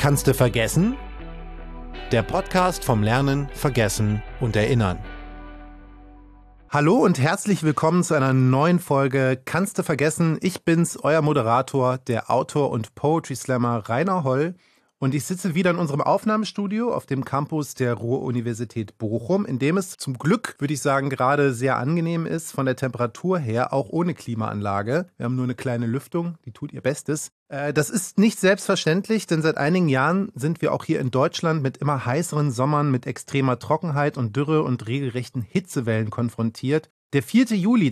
Kannst du vergessen? Der Podcast vom Lernen, Vergessen und Erinnern. Hallo und herzlich willkommen zu einer neuen Folge Kannst du vergessen? Ich bin's, euer Moderator, der Autor und Poetry Slammer Rainer Holl. Und ich sitze wieder in unserem Aufnahmestudio auf dem Campus der Ruhr-Universität Bochum, in dem es zum Glück, würde ich sagen, gerade sehr angenehm ist, von der Temperatur her, auch ohne Klimaanlage. Wir haben nur eine kleine Lüftung, die tut ihr Bestes. Das ist nicht selbstverständlich, denn seit einigen Jahren sind wir auch hier in Deutschland mit immer heißeren Sommern, mit extremer Trockenheit und Dürre und regelrechten Hitzewellen konfrontiert. Der 4. Juli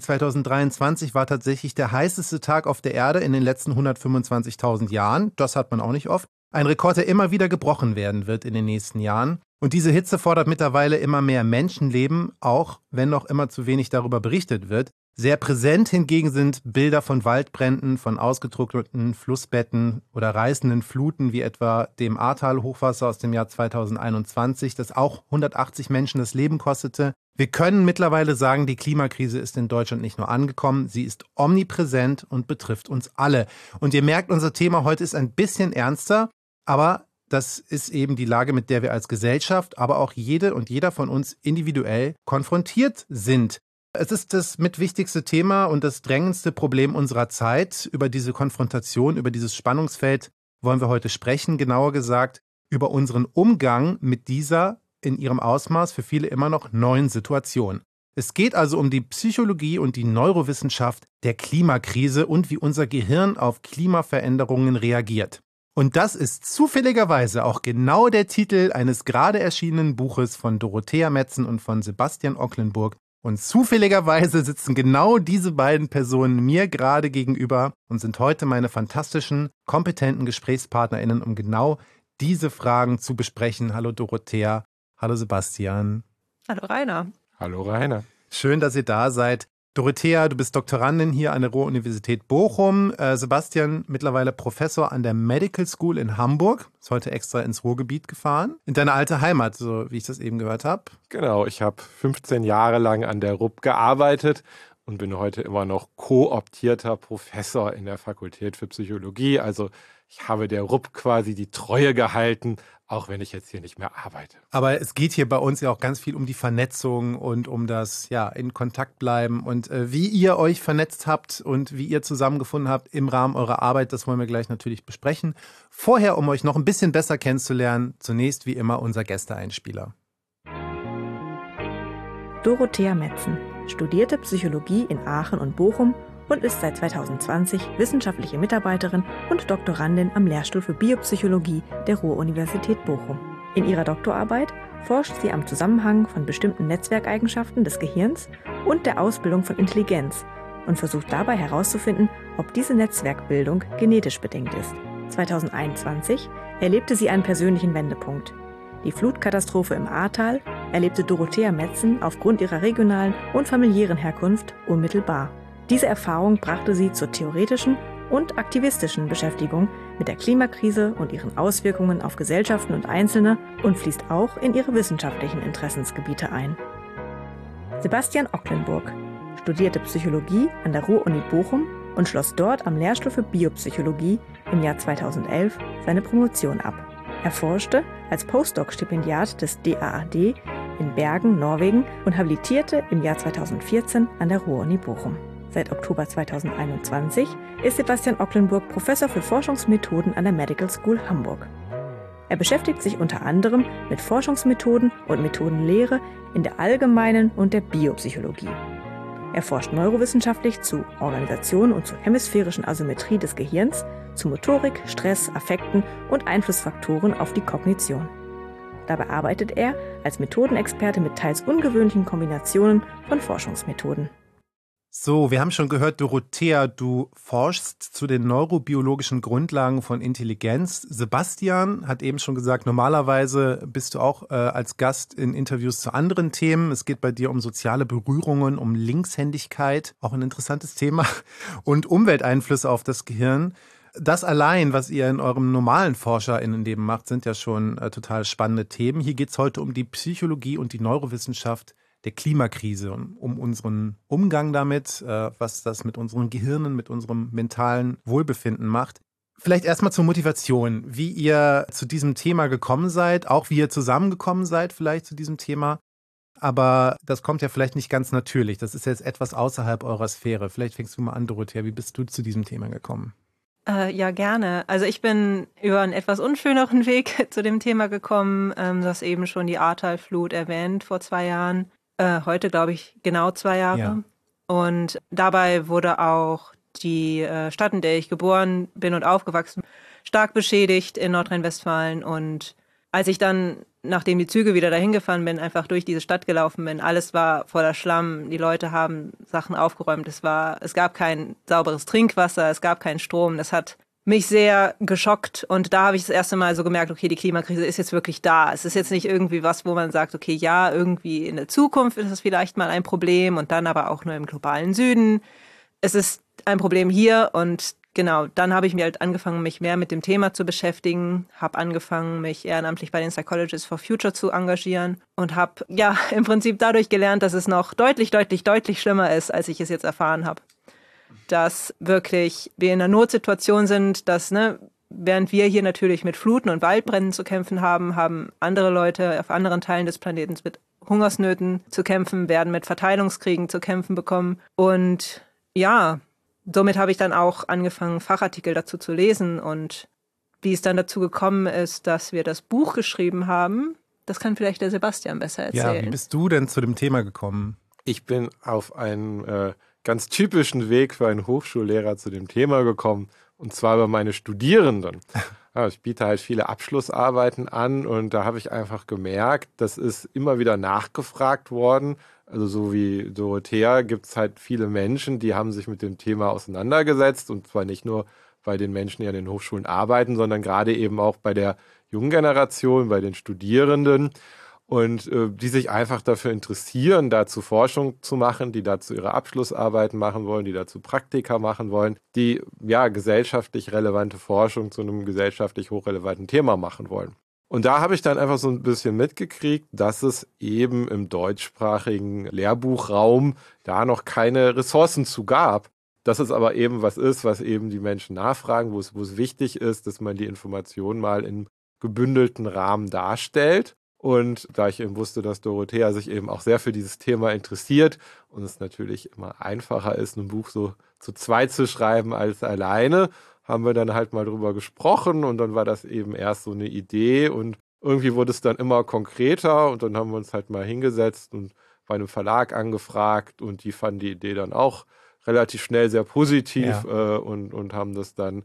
2023 war tatsächlich der heißeste Tag auf der Erde in den letzten 125.000 Jahren. Das hat man auch nicht oft. Ein Rekord, der immer wieder gebrochen werden wird in den nächsten Jahren. Und diese Hitze fordert mittlerweile immer mehr Menschenleben, auch wenn noch immer zu wenig darüber berichtet wird. Sehr präsent hingegen sind Bilder von Waldbränden, von ausgetrockneten Flussbetten oder reißenden Fluten, wie etwa dem Ahrtal-Hochwasser aus dem Jahr 2021, das auch 180 Menschen das Leben kostete. Wir können mittlerweile sagen, die Klimakrise ist in Deutschland nicht nur angekommen, sie ist omnipräsent und betrifft uns alle. Und ihr merkt, unser Thema heute ist ein bisschen ernster, aber das ist eben die Lage, mit der wir als Gesellschaft, aber auch jede und jeder von uns individuell konfrontiert sind. Es ist das mit wichtigste Thema und das drängendste Problem unserer Zeit. Über diese Konfrontation, über dieses Spannungsfeld wollen wir heute sprechen. Genauer gesagt, über unseren Umgang mit dieser in ihrem Ausmaß für viele immer noch neuen Situation. Es geht also um die Psychologie und die Neurowissenschaft der Klimakrise und wie unser Gehirn auf Klimaveränderungen reagiert. Und das ist zufälligerweise auch genau der Titel eines gerade erschienenen Buches von Dorothea Metzen und von Sebastian Ocklenburg. Und zufälligerweise sitzen genau diese beiden Personen mir gerade gegenüber und sind heute meine fantastischen, kompetenten GesprächspartnerInnen, um genau diese Fragen zu besprechen. Hallo Dorothea, hallo Sebastian. Hallo Rainer. Hallo Rainer. Schön, dass ihr da seid. Dorothea, du bist Doktorandin hier an der Ruhr-Universität Bochum. Sebastian, mittlerweile Professor an der Medical School in Hamburg. Ist heute extra ins Ruhrgebiet gefahren. In deine alte Heimat, so wie ich das eben gehört habe. Genau, ich habe 15 Jahre lang an der RUB gearbeitet und bin heute immer noch kooptierter Professor in der Fakultät für Psychologie. Also ich habe der RUB quasi die Treue gehalten, auch wenn ich jetzt hier nicht mehr arbeite. Aber es geht hier bei uns ja auch ganz viel um die Vernetzung und um das in Kontakt bleiben. Und wie ihr euch vernetzt habt und wie ihr zusammengefunden habt im Rahmen eurer Arbeit, das wollen wir gleich natürlich besprechen. Vorher, um euch noch ein bisschen besser kennenzulernen, zunächst wie immer unser Gästeeinspieler. Dorothea Metzen studierte Psychologie in Aachen und Bochum und ist seit 2020 wissenschaftliche Mitarbeiterin und Doktorandin am Lehrstuhl für Biopsychologie der Ruhr-Universität Bochum. In ihrer Doktorarbeit forscht sie am Zusammenhang von bestimmten Netzwerkeigenschaften des Gehirns und der Ausbildung von Intelligenz und versucht dabei herauszufinden, ob diese Netzwerkbildung genetisch bedingt ist. 2021 erlebte sie einen persönlichen Wendepunkt. Die Flutkatastrophe im Ahrtal erlebte Dorothea Metzen aufgrund ihrer regionalen und familiären Herkunft unmittelbar. Diese Erfahrung brachte sie zur theoretischen und aktivistischen Beschäftigung mit der Klimakrise und ihren Auswirkungen auf Gesellschaften und Einzelne und fließt auch in ihre wissenschaftlichen Interessensgebiete ein. Sebastian Ocklenburg studierte Psychologie an der Ruhr-Uni Bochum und schloss dort am Lehrstuhl für Biopsychologie im Jahr 2011 seine Promotion ab. Er forschte als Postdoc-Stipendiat des DAAD in Bergen, Norwegen und habilitierte im Jahr 2014 an der Ruhr-Uni Bochum. Seit Oktober 2021 ist Sebastian Ocklenburg Professor für Forschungsmethoden an der Medical School Hamburg. Er beschäftigt sich unter anderem mit Forschungsmethoden und Methodenlehre in der allgemeinen und der Biopsychologie. Er forscht neurowissenschaftlich zu Organisation und zur hemisphärischen Asymmetrie des Gehirns, zu Motorik, Stress, Affekten und Einflussfaktoren auf die Kognition. Dabei arbeitet er als Methodenexperte mit teils ungewöhnlichen Kombinationen von Forschungsmethoden. So, wir haben schon gehört, Dorothea, du forschst zu den neurobiologischen Grundlagen von Intelligenz. Sebastian hat eben schon gesagt, normalerweise bist du auch als Gast in Interviews zu anderen Themen. Es geht bei dir um soziale Berührungen, um Linkshändigkeit, auch ein interessantes Thema, und Umwelteinflüsse auf das Gehirn. Das allein, was ihr in eurem normalen ForscherInnen-Leben macht, sind ja schon total spannende Themen. Hier geht es heute um die Psychologie und die Neurowissenschaft der Klimakrise, um unseren Umgang damit, was das mit unseren Gehirnen, mit unserem mentalen Wohlbefinden macht. Vielleicht erstmal zur Motivation, wie ihr zu diesem Thema gekommen seid, auch wie ihr zusammengekommen seid vielleicht zu diesem Thema. Aber das kommt ja vielleicht nicht ganz natürlich. Das ist jetzt etwas außerhalb eurer Sphäre. Vielleicht fängst du mal an, Dorothea. Wie bist du zu diesem Thema gekommen? Ja, gerne. Also ich bin über einen etwas unschöneren Weg zu dem Thema gekommen. Du hast eben schon die Ahrtal-Flut erwähnt vor 2 Jahren. Heute, glaube ich, genau 2 Jahre. Ja. Und dabei wurde auch die Stadt, in der ich geboren bin und aufgewachsen, stark beschädigt in Nordrhein-Westfalen. Und als ich dann, nachdem die Züge wieder dahin gefahren bin, einfach durch diese Stadt gelaufen bin, alles war voller Schlamm, die Leute haben Sachen aufgeräumt, es gab kein sauberes Trinkwasser, es gab keinen Strom, das hat mich sehr geschockt und da habe ich das erste Mal so gemerkt, okay, die Klimakrise ist jetzt wirklich da. Es ist jetzt nicht irgendwie was, wo man sagt, okay, ja, irgendwie in der Zukunft ist es vielleicht mal ein Problem und dann aber auch nur im globalen Süden. Es ist ein Problem hier und genau, dann habe ich mir halt angefangen, mich mehr mit dem Thema zu beschäftigen, habe angefangen, mich ehrenamtlich bei den Psychologists for Future zu engagieren und habe ja im Prinzip dadurch gelernt, dass es noch deutlich, deutlich, deutlich schlimmer ist, als ich es jetzt erfahren habe. Dass wirklich wir in einer Notsituation sind, dass, während wir hier natürlich mit Fluten und Waldbränden zu kämpfen haben, haben andere Leute auf anderen Teilen des Planeten mit Hungersnöten zu kämpfen, werden mit Verteilungskriegen zu kämpfen bekommen und ja, somit habe ich dann auch angefangen, Fachartikel dazu zu lesen und wie es dann dazu gekommen ist, dass wir das Buch geschrieben haben, das kann vielleicht der Sebastian besser erzählen. Ja, wie bist du denn zu dem Thema gekommen? Ich bin auf einen ganz typischen Weg für einen Hochschullehrer zu dem Thema gekommen, und zwar über meine Studierenden. Ja, ich biete halt viele Abschlussarbeiten an und da habe ich einfach gemerkt, das ist immer wieder nachgefragt worden. Also so wie Dorothea gibt es halt viele Menschen, die haben sich mit dem Thema auseinandergesetzt und zwar nicht nur bei den Menschen, die an den Hochschulen arbeiten, sondern gerade eben auch bei der jungen Generation, bei den Studierenden und die sich einfach dafür interessieren, dazu Forschung zu machen, die dazu ihre Abschlussarbeiten machen wollen, die dazu Praktika machen wollen, die ja gesellschaftlich relevante Forschung zu einem gesellschaftlich hochrelevanten Thema machen wollen. Und da habe ich dann einfach so ein bisschen mitgekriegt, dass es eben im deutschsprachigen Lehrbuchraum da noch keine Ressourcen zu gab. Dass es aber eben was ist, was eben die Menschen nachfragen, wo es wichtig ist, dass man die Informationen mal in gebündelten Rahmen darstellt. Und da ich eben wusste, dass Dorothea sich eben auch sehr für dieses Thema interessiert und es natürlich immer einfacher ist, ein Buch so zu zweit zu schreiben als alleine, haben wir dann halt mal drüber gesprochen und dann war das eben erst so eine Idee und irgendwie wurde es dann immer konkreter und dann haben wir uns halt mal hingesetzt und bei einem Verlag angefragt und die fanden die Idee dann auch relativ schnell sehr positiv und haben das dann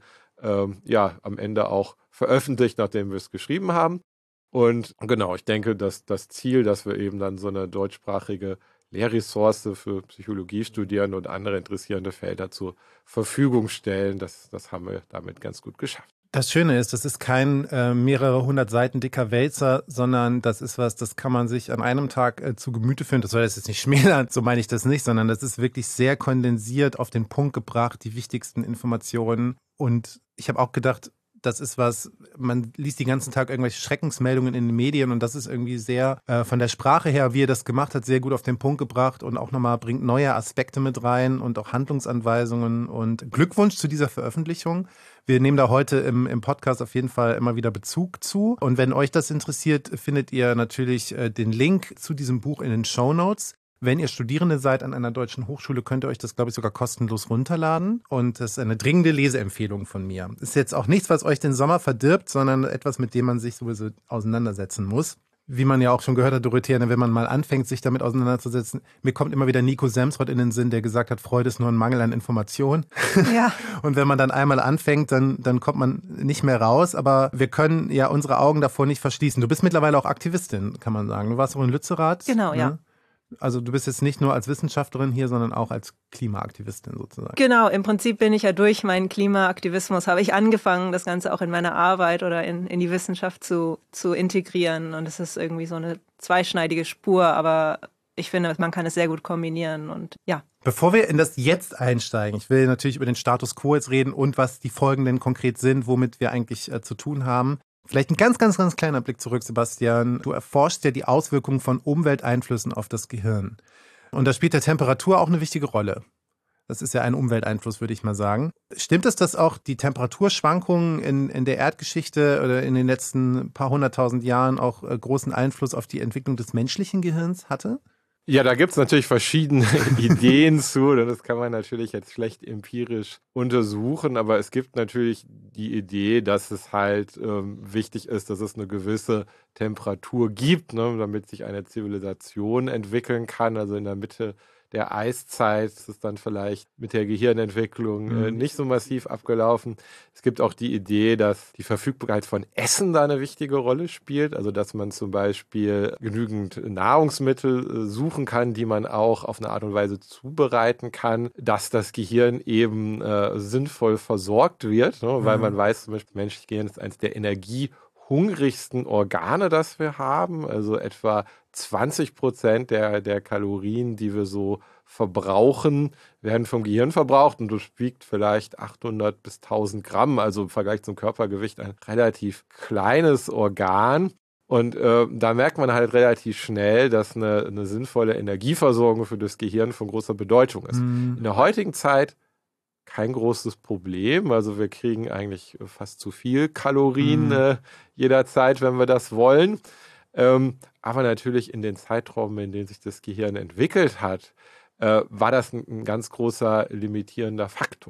am Ende auch veröffentlicht, nachdem wir es geschrieben haben. Und genau, ich denke, dass das Ziel, dass wir eben dann so eine deutschsprachige Lehrressource für Psychologiestudierende und andere interessierende Felder zur Verfügung stellen, das haben wir damit ganz gut geschafft. Das Schöne ist, das ist kein mehrere 100 Seiten dicker Wälzer, sondern das ist was, das kann man sich an einem Tag zu Gemüte führen. Das soll jetzt nicht schmälern, so meine ich das nicht, sondern das ist wirklich sehr kondensiert auf den Punkt gebracht, die wichtigsten Informationen. Und ich habe auch gedacht, das ist was, man liest den ganzen Tag irgendwelche Schreckensmeldungen in den Medien und das ist irgendwie sehr von der Sprache her, wie er das gemacht hat, sehr gut auf den Punkt gebracht und auch nochmal bringt neue Aspekte mit rein und auch Handlungsanweisungen und Glückwunsch zu dieser Veröffentlichung. Wir nehmen da heute im Podcast auf jeden Fall immer wieder Bezug zu und wenn euch das interessiert, findet ihr natürlich den Link zu diesem Buch in den Shownotes. Wenn ihr Studierende seid an einer deutschen Hochschule, könnt ihr euch das, glaube ich, sogar kostenlos runterladen. Und das ist eine dringende Leseempfehlung von mir. Ist jetzt auch nichts, was euch den Sommer verdirbt, sondern etwas, mit dem man sich sowieso auseinandersetzen muss. Wie man ja auch schon gehört hat, Dorothea, wenn man mal anfängt, sich damit auseinanderzusetzen, mir kommt immer wieder Nico Semsrott in den Sinn, der gesagt hat, Freude ist nur ein Mangel an Information. Ja. Und wenn man dann einmal anfängt, dann kommt man nicht mehr raus. Aber wir können ja unsere Augen davor nicht verschließen. Du bist mittlerweile auch Aktivistin, kann man sagen. Du warst auch in Lützerath. Genau, ne? ja. Also du bist jetzt nicht nur als Wissenschaftlerin hier, sondern auch als Klimaaktivistin sozusagen. Genau, im Prinzip bin ich ja durch meinen Klimaaktivismus, habe ich angefangen, das Ganze auch in meiner Arbeit oder in die Wissenschaft zu integrieren. Und es ist irgendwie so eine zweischneidige Spur, aber ich finde, man kann es sehr gut kombinieren und ja. Bevor wir in das Jetzt einsteigen, ich will natürlich über den Status quo jetzt reden und was die Folgen denn konkret sind, womit wir eigentlich zu tun haben. Vielleicht ein ganz, ganz, ganz kleiner Blick zurück, Sebastian. Du erforschst ja die Auswirkungen von Umwelteinflüssen auf das Gehirn. Und da spielt der Temperatur auch eine wichtige Rolle. Das ist ja ein Umwelteinfluss, würde ich mal sagen. Stimmt es, dass auch die Temperaturschwankungen in der Erdgeschichte oder in den letzten paar hunderttausend Jahren auch großen Einfluss auf die Entwicklung des menschlichen Gehirns hatte? Ja, da gibt's natürlich verschiedene Ideen zu. Und das kann man natürlich jetzt schlecht empirisch untersuchen. Aber es gibt natürlich die Idee, dass es halt wichtig ist, dass es eine gewisse Temperatur gibt, ne, damit sich eine Zivilisation entwickeln kann. Also in der Mitte der Eiszeit ist es dann vielleicht mit der Gehirnentwicklung nicht so massiv abgelaufen. Es gibt auch die Idee, dass die Verfügbarkeit von Essen da eine wichtige Rolle spielt. Also dass man zum Beispiel genügend Nahrungsmittel suchen kann, die man auch auf eine Art und Weise zubereiten kann, dass das Gehirn eben sinnvoll versorgt wird, ne? Weil man weiß, zum Beispiel, menschliches Gehirn ist eines der energiehungrigsten Organe, das wir haben. Also etwa 20% der Kalorien, die wir so verbrauchen, werden vom Gehirn verbraucht und das wiegt vielleicht 800 bis 1000 Gramm, also im Vergleich zum Körpergewicht ein relativ kleines Organ. Und da merkt man halt relativ schnell, dass eine sinnvolle Energieversorgung für das Gehirn von großer Bedeutung ist. In der heutigen Zeit kein großes Problem. Also wir kriegen eigentlich fast zu viel Kalorien jederzeit, wenn wir das wollen. Aber natürlich in den Zeitraum, in denen sich das Gehirn entwickelt hat, war das ein ganz großer limitierender Faktor.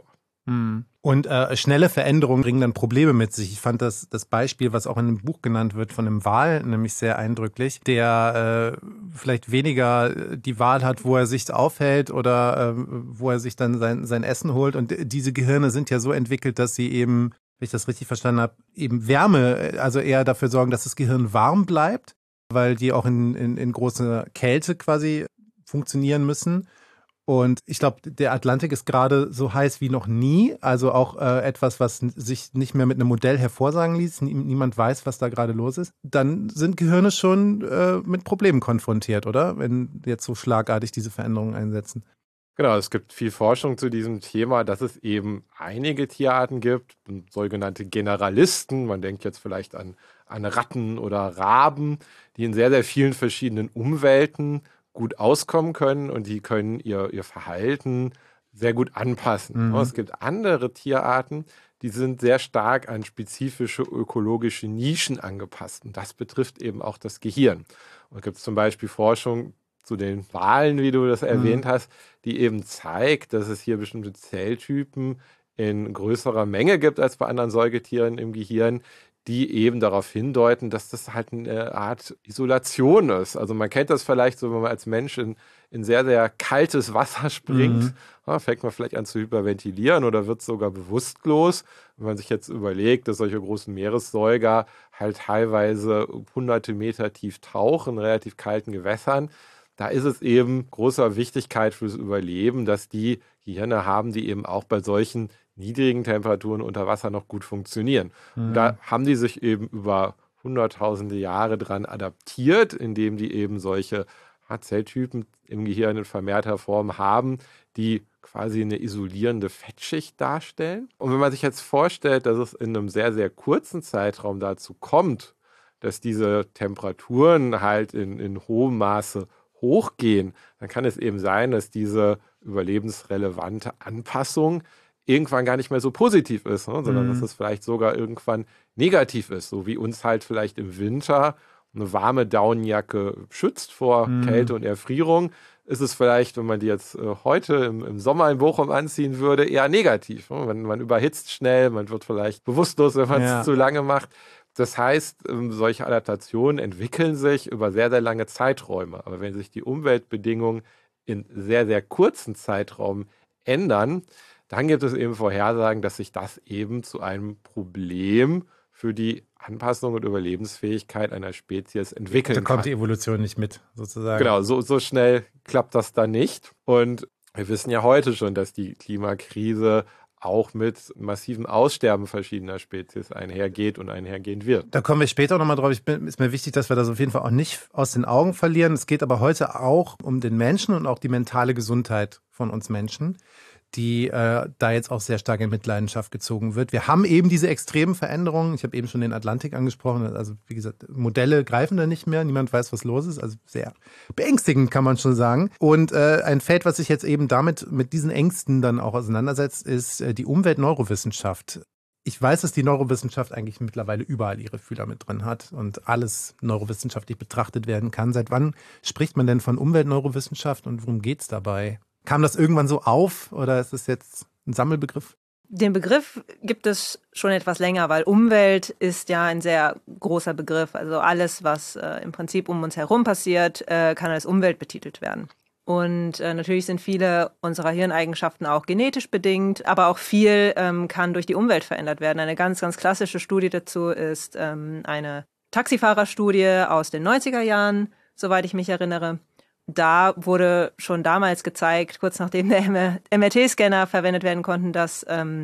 Und schnelle Veränderungen bringen dann Probleme mit sich. Ich fand das Beispiel, was auch in dem Buch genannt wird, von einem Wal, nämlich sehr eindrücklich, der vielleicht weniger die Wahl hat, wo er sich aufhält oder wo er sich dann sein Essen holt. Und diese Gehirne sind ja so entwickelt, dass sie eben, wenn ich das richtig verstanden habe, eben Wärme, also eher dafür sorgen, dass das Gehirn warm bleibt, weil die auch in großer Kälte quasi funktionieren müssen. Und ich glaube, der Atlantik ist gerade so heiß wie noch nie. Also auch etwas, was sich nicht mehr mit einem Modell hervorsagen ließ. Niemand weiß, was da gerade los ist. Dann sind Gehirne schon mit Problemen konfrontiert, oder? Wenn jetzt so schlagartig diese Veränderungen einsetzen. Genau, es gibt viel Forschung zu diesem Thema, dass es eben einige Tierarten gibt, sogenannte Generalisten. Man denkt jetzt vielleicht an Ratten oder Raben, die in sehr, sehr vielen verschiedenen Umwelten gut auskommen können und die können ihr Verhalten sehr gut anpassen. Es gibt andere Tierarten, die sind sehr stark an spezifische ökologische Nischen angepasst. Und das betrifft eben auch das Gehirn. Und es gibt zum Beispiel Forschung zu den Walen, wie du das erwähnt hast, die eben zeigt, dass es hier bestimmte Zelltypen in größerer Menge gibt als bei anderen Säugetieren im Gehirn, die eben darauf hindeuten, dass das halt eine Art Isolation ist. Also man kennt das vielleicht so, wenn man als Mensch in sehr, sehr kaltes Wasser springt, fängt man vielleicht an zu hyperventilieren oder wird sogar bewusstlos. Wenn man sich jetzt überlegt, dass solche großen Meeressäuger halt teilweise hunderte Meter tief tauchen, in relativ kalten Gewässern, da ist es eben großer Wichtigkeit fürs Überleben, dass die Gehirne haben, die eben auch bei solchen niedrigen Temperaturen unter Wasser noch gut funktionieren. Und da haben die sich eben über hunderttausende Jahre dran adaptiert, indem die eben solche Zelltypen im Gehirn in vermehrter Form haben, die quasi eine isolierende Fettschicht darstellen. Und wenn man sich jetzt vorstellt, dass es in einem sehr, sehr kurzen Zeitraum dazu kommt, dass diese Temperaturen halt in hohem Maße hochgehen, dann kann es eben sein, dass diese überlebensrelevante Anpassung irgendwann gar nicht mehr so positiv ist, ne? Sondern dass es vielleicht sogar irgendwann negativ ist, so wie uns halt vielleicht im Winter eine warme Daunenjacke schützt vor Kälte und Erfrierung, ist es vielleicht, wenn man die jetzt heute im Sommer in Bochum anziehen würde, eher negativ. Ne? Man überhitzt schnell, man wird vielleicht bewusstlos, wenn man es zu lange macht. Das heißt, solche Adaptationen entwickeln sich über sehr, sehr lange Zeiträume. Aber wenn sich die Umweltbedingungen in sehr, sehr kurzen Zeitraum ändern, dann gibt es eben Vorhersagen, dass sich das eben zu einem Problem für die Anpassung und Überlebensfähigkeit einer Spezies entwickeln kann. Da kommt die Evolution nicht mit, sozusagen. Genau, so schnell klappt das dann nicht. Und wir wissen ja heute schon, dass die Klimakrise auch mit massivem Aussterben verschiedener Spezies einhergeht und einhergehen wird. Da kommen wir später nochmal drauf. Ist mir wichtig, dass wir das auf jeden Fall auch nicht aus den Augen verlieren. Es geht aber heute auch um den Menschen und auch die mentale Gesundheit von uns Menschen. die da jetzt auch sehr stark in Mitleidenschaft gezogen wird. Wir haben eben diese extremen Veränderungen. Ich habe eben schon den Atlantik angesprochen. Also wie gesagt, Modelle greifen da nicht mehr. Niemand weiß, was los ist. Also sehr beängstigend, kann man schon sagen. Und ein Feld, was sich jetzt eben mit diesen Ängsten dann auch auseinandersetzt, ist die Umweltneurowissenschaft. Ich weiß, dass die Neurowissenschaft eigentlich mittlerweile überall ihre Fühler mit drin hat und alles neurowissenschaftlich betrachtet werden kann. Seit wann spricht man denn von Umweltneurowissenschaft und worum geht es dabei? Kam das irgendwann so auf oder ist es jetzt ein Sammelbegriff? Den Begriff gibt es schon etwas länger, weil Umwelt ist ja ein sehr großer Begriff. Also alles, was im Prinzip um uns herum passiert, kann als Umwelt betitelt werden. Und natürlich sind viele unserer Hirneigenschaften auch genetisch bedingt, aber auch viel kann durch die Umwelt verändert werden. Eine ganz, ganz klassische Studie dazu ist eine Taxifahrerstudie aus den 90er Jahren, soweit ich mich erinnere. Da wurde schon damals gezeigt, kurz nachdem der MRT-Scanner verwendet werden konnten, dass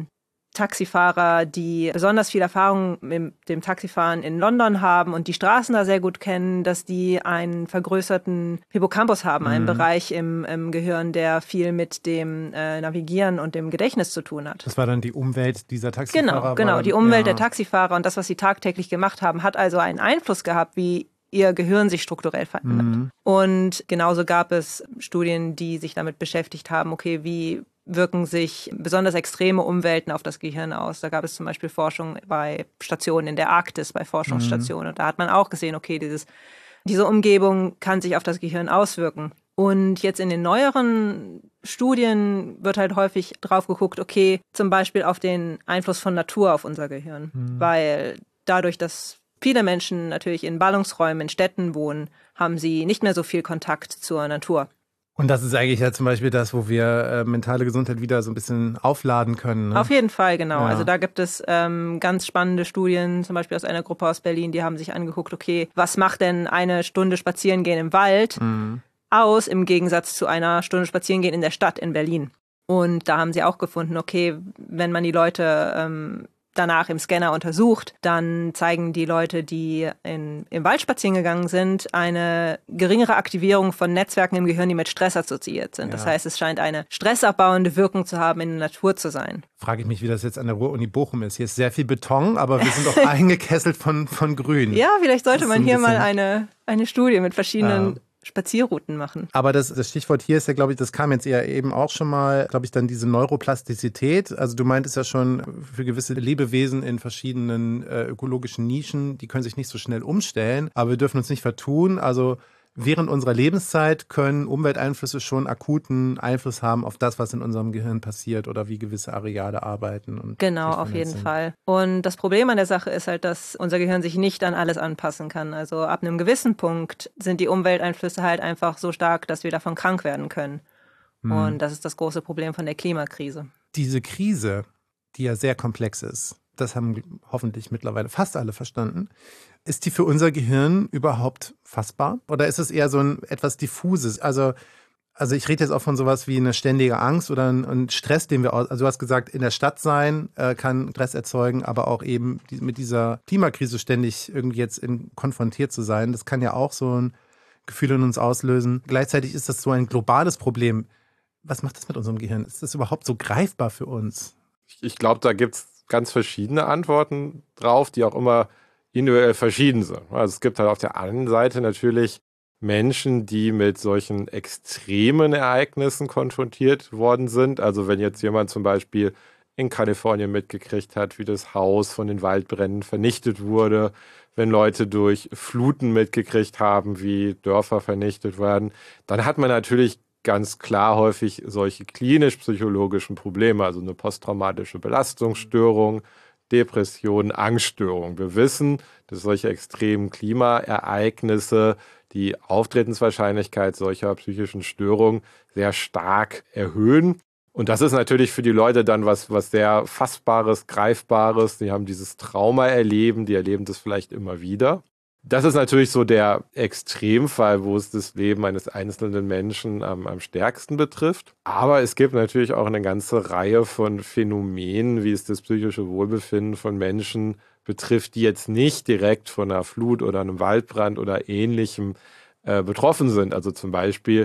Taxifahrer, die besonders viel Erfahrung mit dem Taxifahren in London haben und die Straßen da sehr gut kennen, dass die einen vergrößerten Hippocampus haben, einen Bereich im Gehirn, der viel mit dem Navigieren und dem Gedächtnis zu tun hat. Das war dann die Umwelt dieser Taxifahrer? Genau, die Umwelt der Taxifahrer und das, was sie tagtäglich gemacht haben, hat also einen Einfluss gehabt, wie ihr Gehirn sich strukturell verändert. Und genauso gab es Studien, die sich damit beschäftigt haben, okay, wie wirken sich besonders extreme Umwelten auf das Gehirn aus. Da gab es zum Beispiel Forschung bei Stationen in der Arktis, bei Forschungsstationen. Und da hat man auch gesehen, okay, diese Umgebung kann sich auf das Gehirn auswirken. Und jetzt in den neueren Studien wird halt häufig drauf geguckt, okay, zum Beispiel auf den Einfluss von Natur auf unser Gehirn. Weil dadurch, dass viele Menschen natürlich in Ballungsräumen, in Städten wohnen, haben sie nicht mehr so viel Kontakt zur Natur. Und das ist eigentlich ja zum Beispiel das, wo wir mentale Gesundheit wieder so ein bisschen aufladen können. Ne? Auf jeden Fall, genau. Ja. Also da gibt es ganz spannende Studien, zum Beispiel aus einer Gruppe aus Berlin, die haben sich angeguckt, okay, was macht denn eine Stunde Spazierengehen im Wald aus, im Gegensatz zu einer Stunde Spazierengehen in der Stadt in Berlin. Und da haben sie auch gefunden, okay, wenn man die Leute danach im Scanner untersucht, dann zeigen die Leute, die im Wald spazieren gegangen sind, eine geringere Aktivierung von Netzwerken im Gehirn, die mit Stress assoziiert sind. Ja. Das heißt, es scheint eine stressabbauende Wirkung zu haben, in der Natur zu sein. Frage ich mich, wie das jetzt an der Ruhr-Uni Bochum ist. Hier ist sehr viel Beton, aber wir sind doch eingekesselt von Grün. Ja, vielleicht sollte man hier mal eine Studie mit verschiedenen Spazierrouten machen. Aber das Stichwort hier ist ja, glaube ich, das kam jetzt eher eben auch schon mal, glaube ich, dann diese Neuroplastizität. Also du meintest ja schon, für gewisse Lebewesen in verschiedenen ökologischen Nischen, die können sich nicht so schnell umstellen, aber wir dürfen uns nicht vertun. Also während unserer Lebenszeit können Umwelteinflüsse schon akuten Einfluss haben auf das, was in unserem Gehirn passiert oder wie gewisse Areale arbeiten. Und genau, auf jeden Fall. Und das Problem an der Sache ist halt, dass unser Gehirn sich nicht an alles anpassen kann. Also ab einem gewissen Punkt sind die Umwelteinflüsse halt einfach so stark, dass wir davon krank werden können. Und das ist das große Problem von der Klimakrise. Diese Krise, die ja sehr komplex ist, das haben hoffentlich mittlerweile fast alle verstanden. Ist die für unser Gehirn überhaupt fassbar? Oder ist es eher so ein etwas diffuses? Also ich rede jetzt auch von sowas wie eine ständige Angst oder ein Stress, den wir, also du hast gesagt, in der Stadt sein kann Stress erzeugen, aber auch eben mit dieser Klimakrise ständig irgendwie jetzt konfrontiert zu sein, das kann ja auch so ein Gefühl in uns auslösen. Gleichzeitig ist das so ein globales Problem. Was macht das mit unserem Gehirn? Ist das überhaupt so greifbar für uns? Ich glaube, da gibt es ganz verschiedene Antworten drauf, die auch immer individuell verschieden sind. Also es gibt halt auf der einen Seite natürlich Menschen, die mit solchen extremen Ereignissen konfrontiert worden sind. Also wenn jetzt jemand zum Beispiel in Kalifornien mitgekriegt hat, wie das Haus von den Waldbränden vernichtet wurde, wenn Leute durch Fluten mitgekriegt haben, wie Dörfer vernichtet werden, dann hat man natürlich ganz klar häufig solche klinisch-psychologischen Probleme, also eine posttraumatische Belastungsstörung, Depression, Angststörung. Wir wissen, dass solche extremen Klimaereignisse die Auftretenswahrscheinlichkeit solcher psychischen Störungen sehr stark erhöhen. Und das ist natürlich für die Leute dann was sehr Fassbares, Greifbares. Die haben dieses Trauma erleben, die erleben das vielleicht immer wieder. Das ist natürlich so der Extremfall, wo es das Leben eines einzelnen Menschen am stärksten betrifft. Aber es gibt natürlich auch eine ganze Reihe von Phänomenen, wie es das psychische Wohlbefinden von Menschen betrifft, die jetzt nicht direkt von einer Flut oder einem Waldbrand oder Ähnlichem betroffen sind. Also zum Beispiel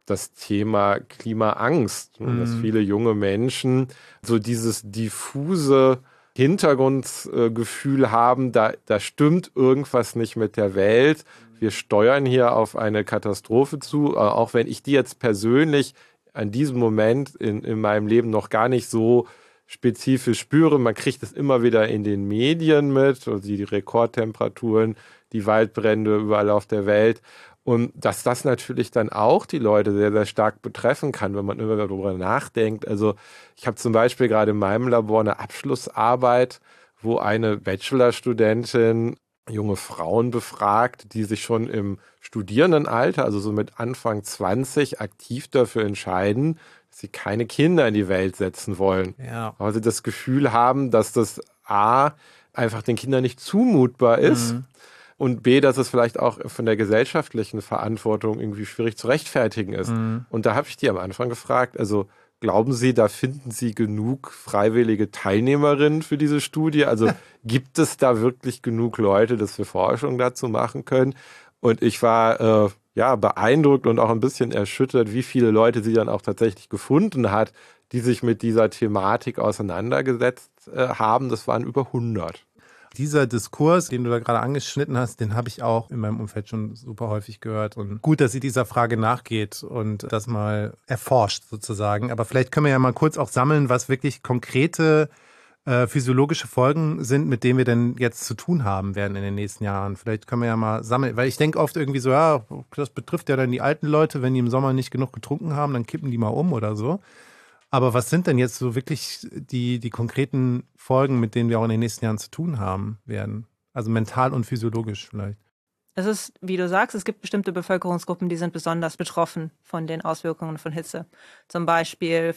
das Thema Klimaangst, dass viele junge Menschen so dieses diffuse Hintergrundgefühl haben, da stimmt irgendwas nicht mit der Welt. Wir steuern hier auf eine Katastrophe zu, auch wenn ich die jetzt persönlich an diesem Moment in meinem Leben noch gar nicht so spezifisch spüre. Man kriegt es immer wieder in den Medien mit, also die Rekordtemperaturen, die Waldbrände überall auf der Welt. Und dass das natürlich dann auch die Leute sehr, sehr stark betreffen kann, wenn man immer darüber nachdenkt. Also ich habe zum Beispiel gerade in meinem Labor eine Abschlussarbeit, wo eine Bachelorstudentin junge Frauen befragt, die sich schon im Studierendenalter, also so mit Anfang 20, aktiv dafür entscheiden, dass sie keine Kinder in die Welt setzen wollen. Ja. Weil sie das Gefühl haben, dass das A, einfach den Kindern nicht zumutbar ist, und B, dass es vielleicht auch von der gesellschaftlichen Verantwortung irgendwie schwierig zu rechtfertigen ist. Und da habe ich die am Anfang gefragt, also glauben Sie, da finden Sie genug freiwillige Teilnehmerinnen für diese Studie? Also gibt es da wirklich genug Leute, dass wir Forschung dazu machen können? Und ich war beeindruckt und auch ein bisschen erschüttert, wie viele Leute sie dann auch tatsächlich gefunden hat, die sich mit dieser Thematik auseinandergesetzt haben. Das waren über 100. Dieser Diskurs, den du da gerade angeschnitten hast, den habe ich auch in meinem Umfeld schon super häufig gehört. Und gut, dass sie dieser Frage nachgeht und das mal erforscht sozusagen. Aber vielleicht können wir ja mal kurz auch sammeln, was wirklich konkrete physiologische Folgen sind, mit denen wir denn jetzt zu tun haben werden in den nächsten Jahren. Vielleicht können wir ja mal sammeln, weil ich denke oft irgendwie so, ja, das betrifft ja dann die alten Leute, wenn die im Sommer nicht genug getrunken haben, dann kippen die mal um oder so. Aber was sind denn jetzt so wirklich die konkreten Folgen, mit denen wir auch in den nächsten Jahren zu tun haben werden? Also mental und physiologisch vielleicht. Es ist, wie du sagst, es gibt bestimmte Bevölkerungsgruppen, die sind besonders betroffen von den Auswirkungen von Hitze. Zum Beispiel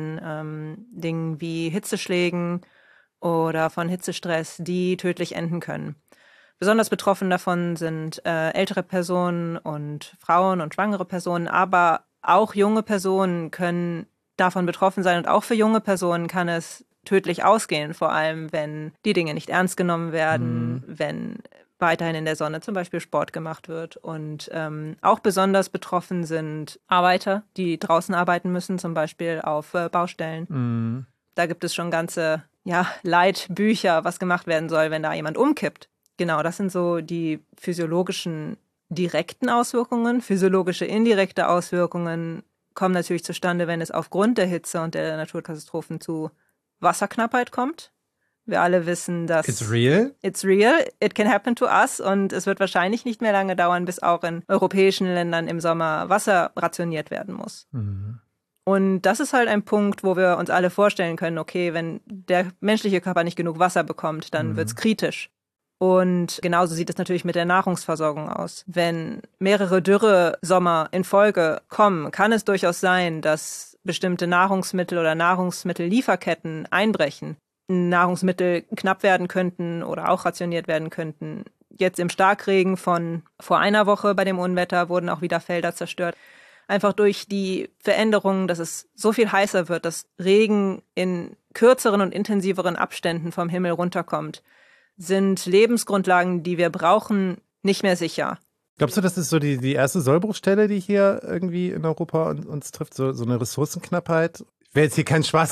von Dingen wie Hitzeschlägen oder von Hitzestress, die tödlich enden können. Besonders betroffen davon sind ältere Personen und Frauen und schwangere Personen, aber auch junge Personen können davon betroffen sein und auch für junge Personen kann es tödlich ausgehen, vor allem wenn die Dinge nicht ernst genommen werden, wenn weiterhin in der Sonne zum Beispiel Sport gemacht wird. Und auch besonders betroffen sind Arbeiter, die draußen arbeiten müssen, zum Beispiel auf Baustellen. Da gibt es schon ganze Leitbücher, was gemacht werden soll, wenn da jemand umkippt. Genau, das sind so die physiologischen direkten Auswirkungen. Physiologische indirekte Auswirkungen kommen natürlich zustande, wenn es aufgrund der Hitze und der Naturkatastrophen zu Wasserknappheit kommt. Wir alle wissen, dass It's real. It's real. It can happen to us. Und es wird wahrscheinlich nicht mehr lange dauern, bis auch in europäischen Ländern im Sommer Wasser rationiert werden muss. Und das ist halt ein Punkt, wo wir uns alle vorstellen können, okay, wenn der menschliche Körper nicht genug Wasser bekommt, dann wird es kritisch. Und genauso sieht es natürlich mit der Nahrungsversorgung aus. Wenn mehrere Dürresommer in Folge kommen, kann es durchaus sein, dass bestimmte Nahrungsmittel oder Nahrungsmittellieferketten einbrechen. Nahrungsmittel knapp werden könnten oder auch rationiert werden könnten. Jetzt im Starkregen von vor einer Woche bei dem Unwetter wurden auch wieder Felder zerstört. Einfach durch die Veränderungen, dass es so viel heißer wird, dass Regen in kürzeren und intensiveren Abständen vom Himmel runterkommt, sind Lebensgrundlagen, die wir brauchen, nicht mehr sicher. Glaubst du, das ist so die erste Sollbruchstelle, die hier irgendwie in Europa uns trifft? So eine Ressourcenknappheit? Ich will jetzt hier keinen Spaß.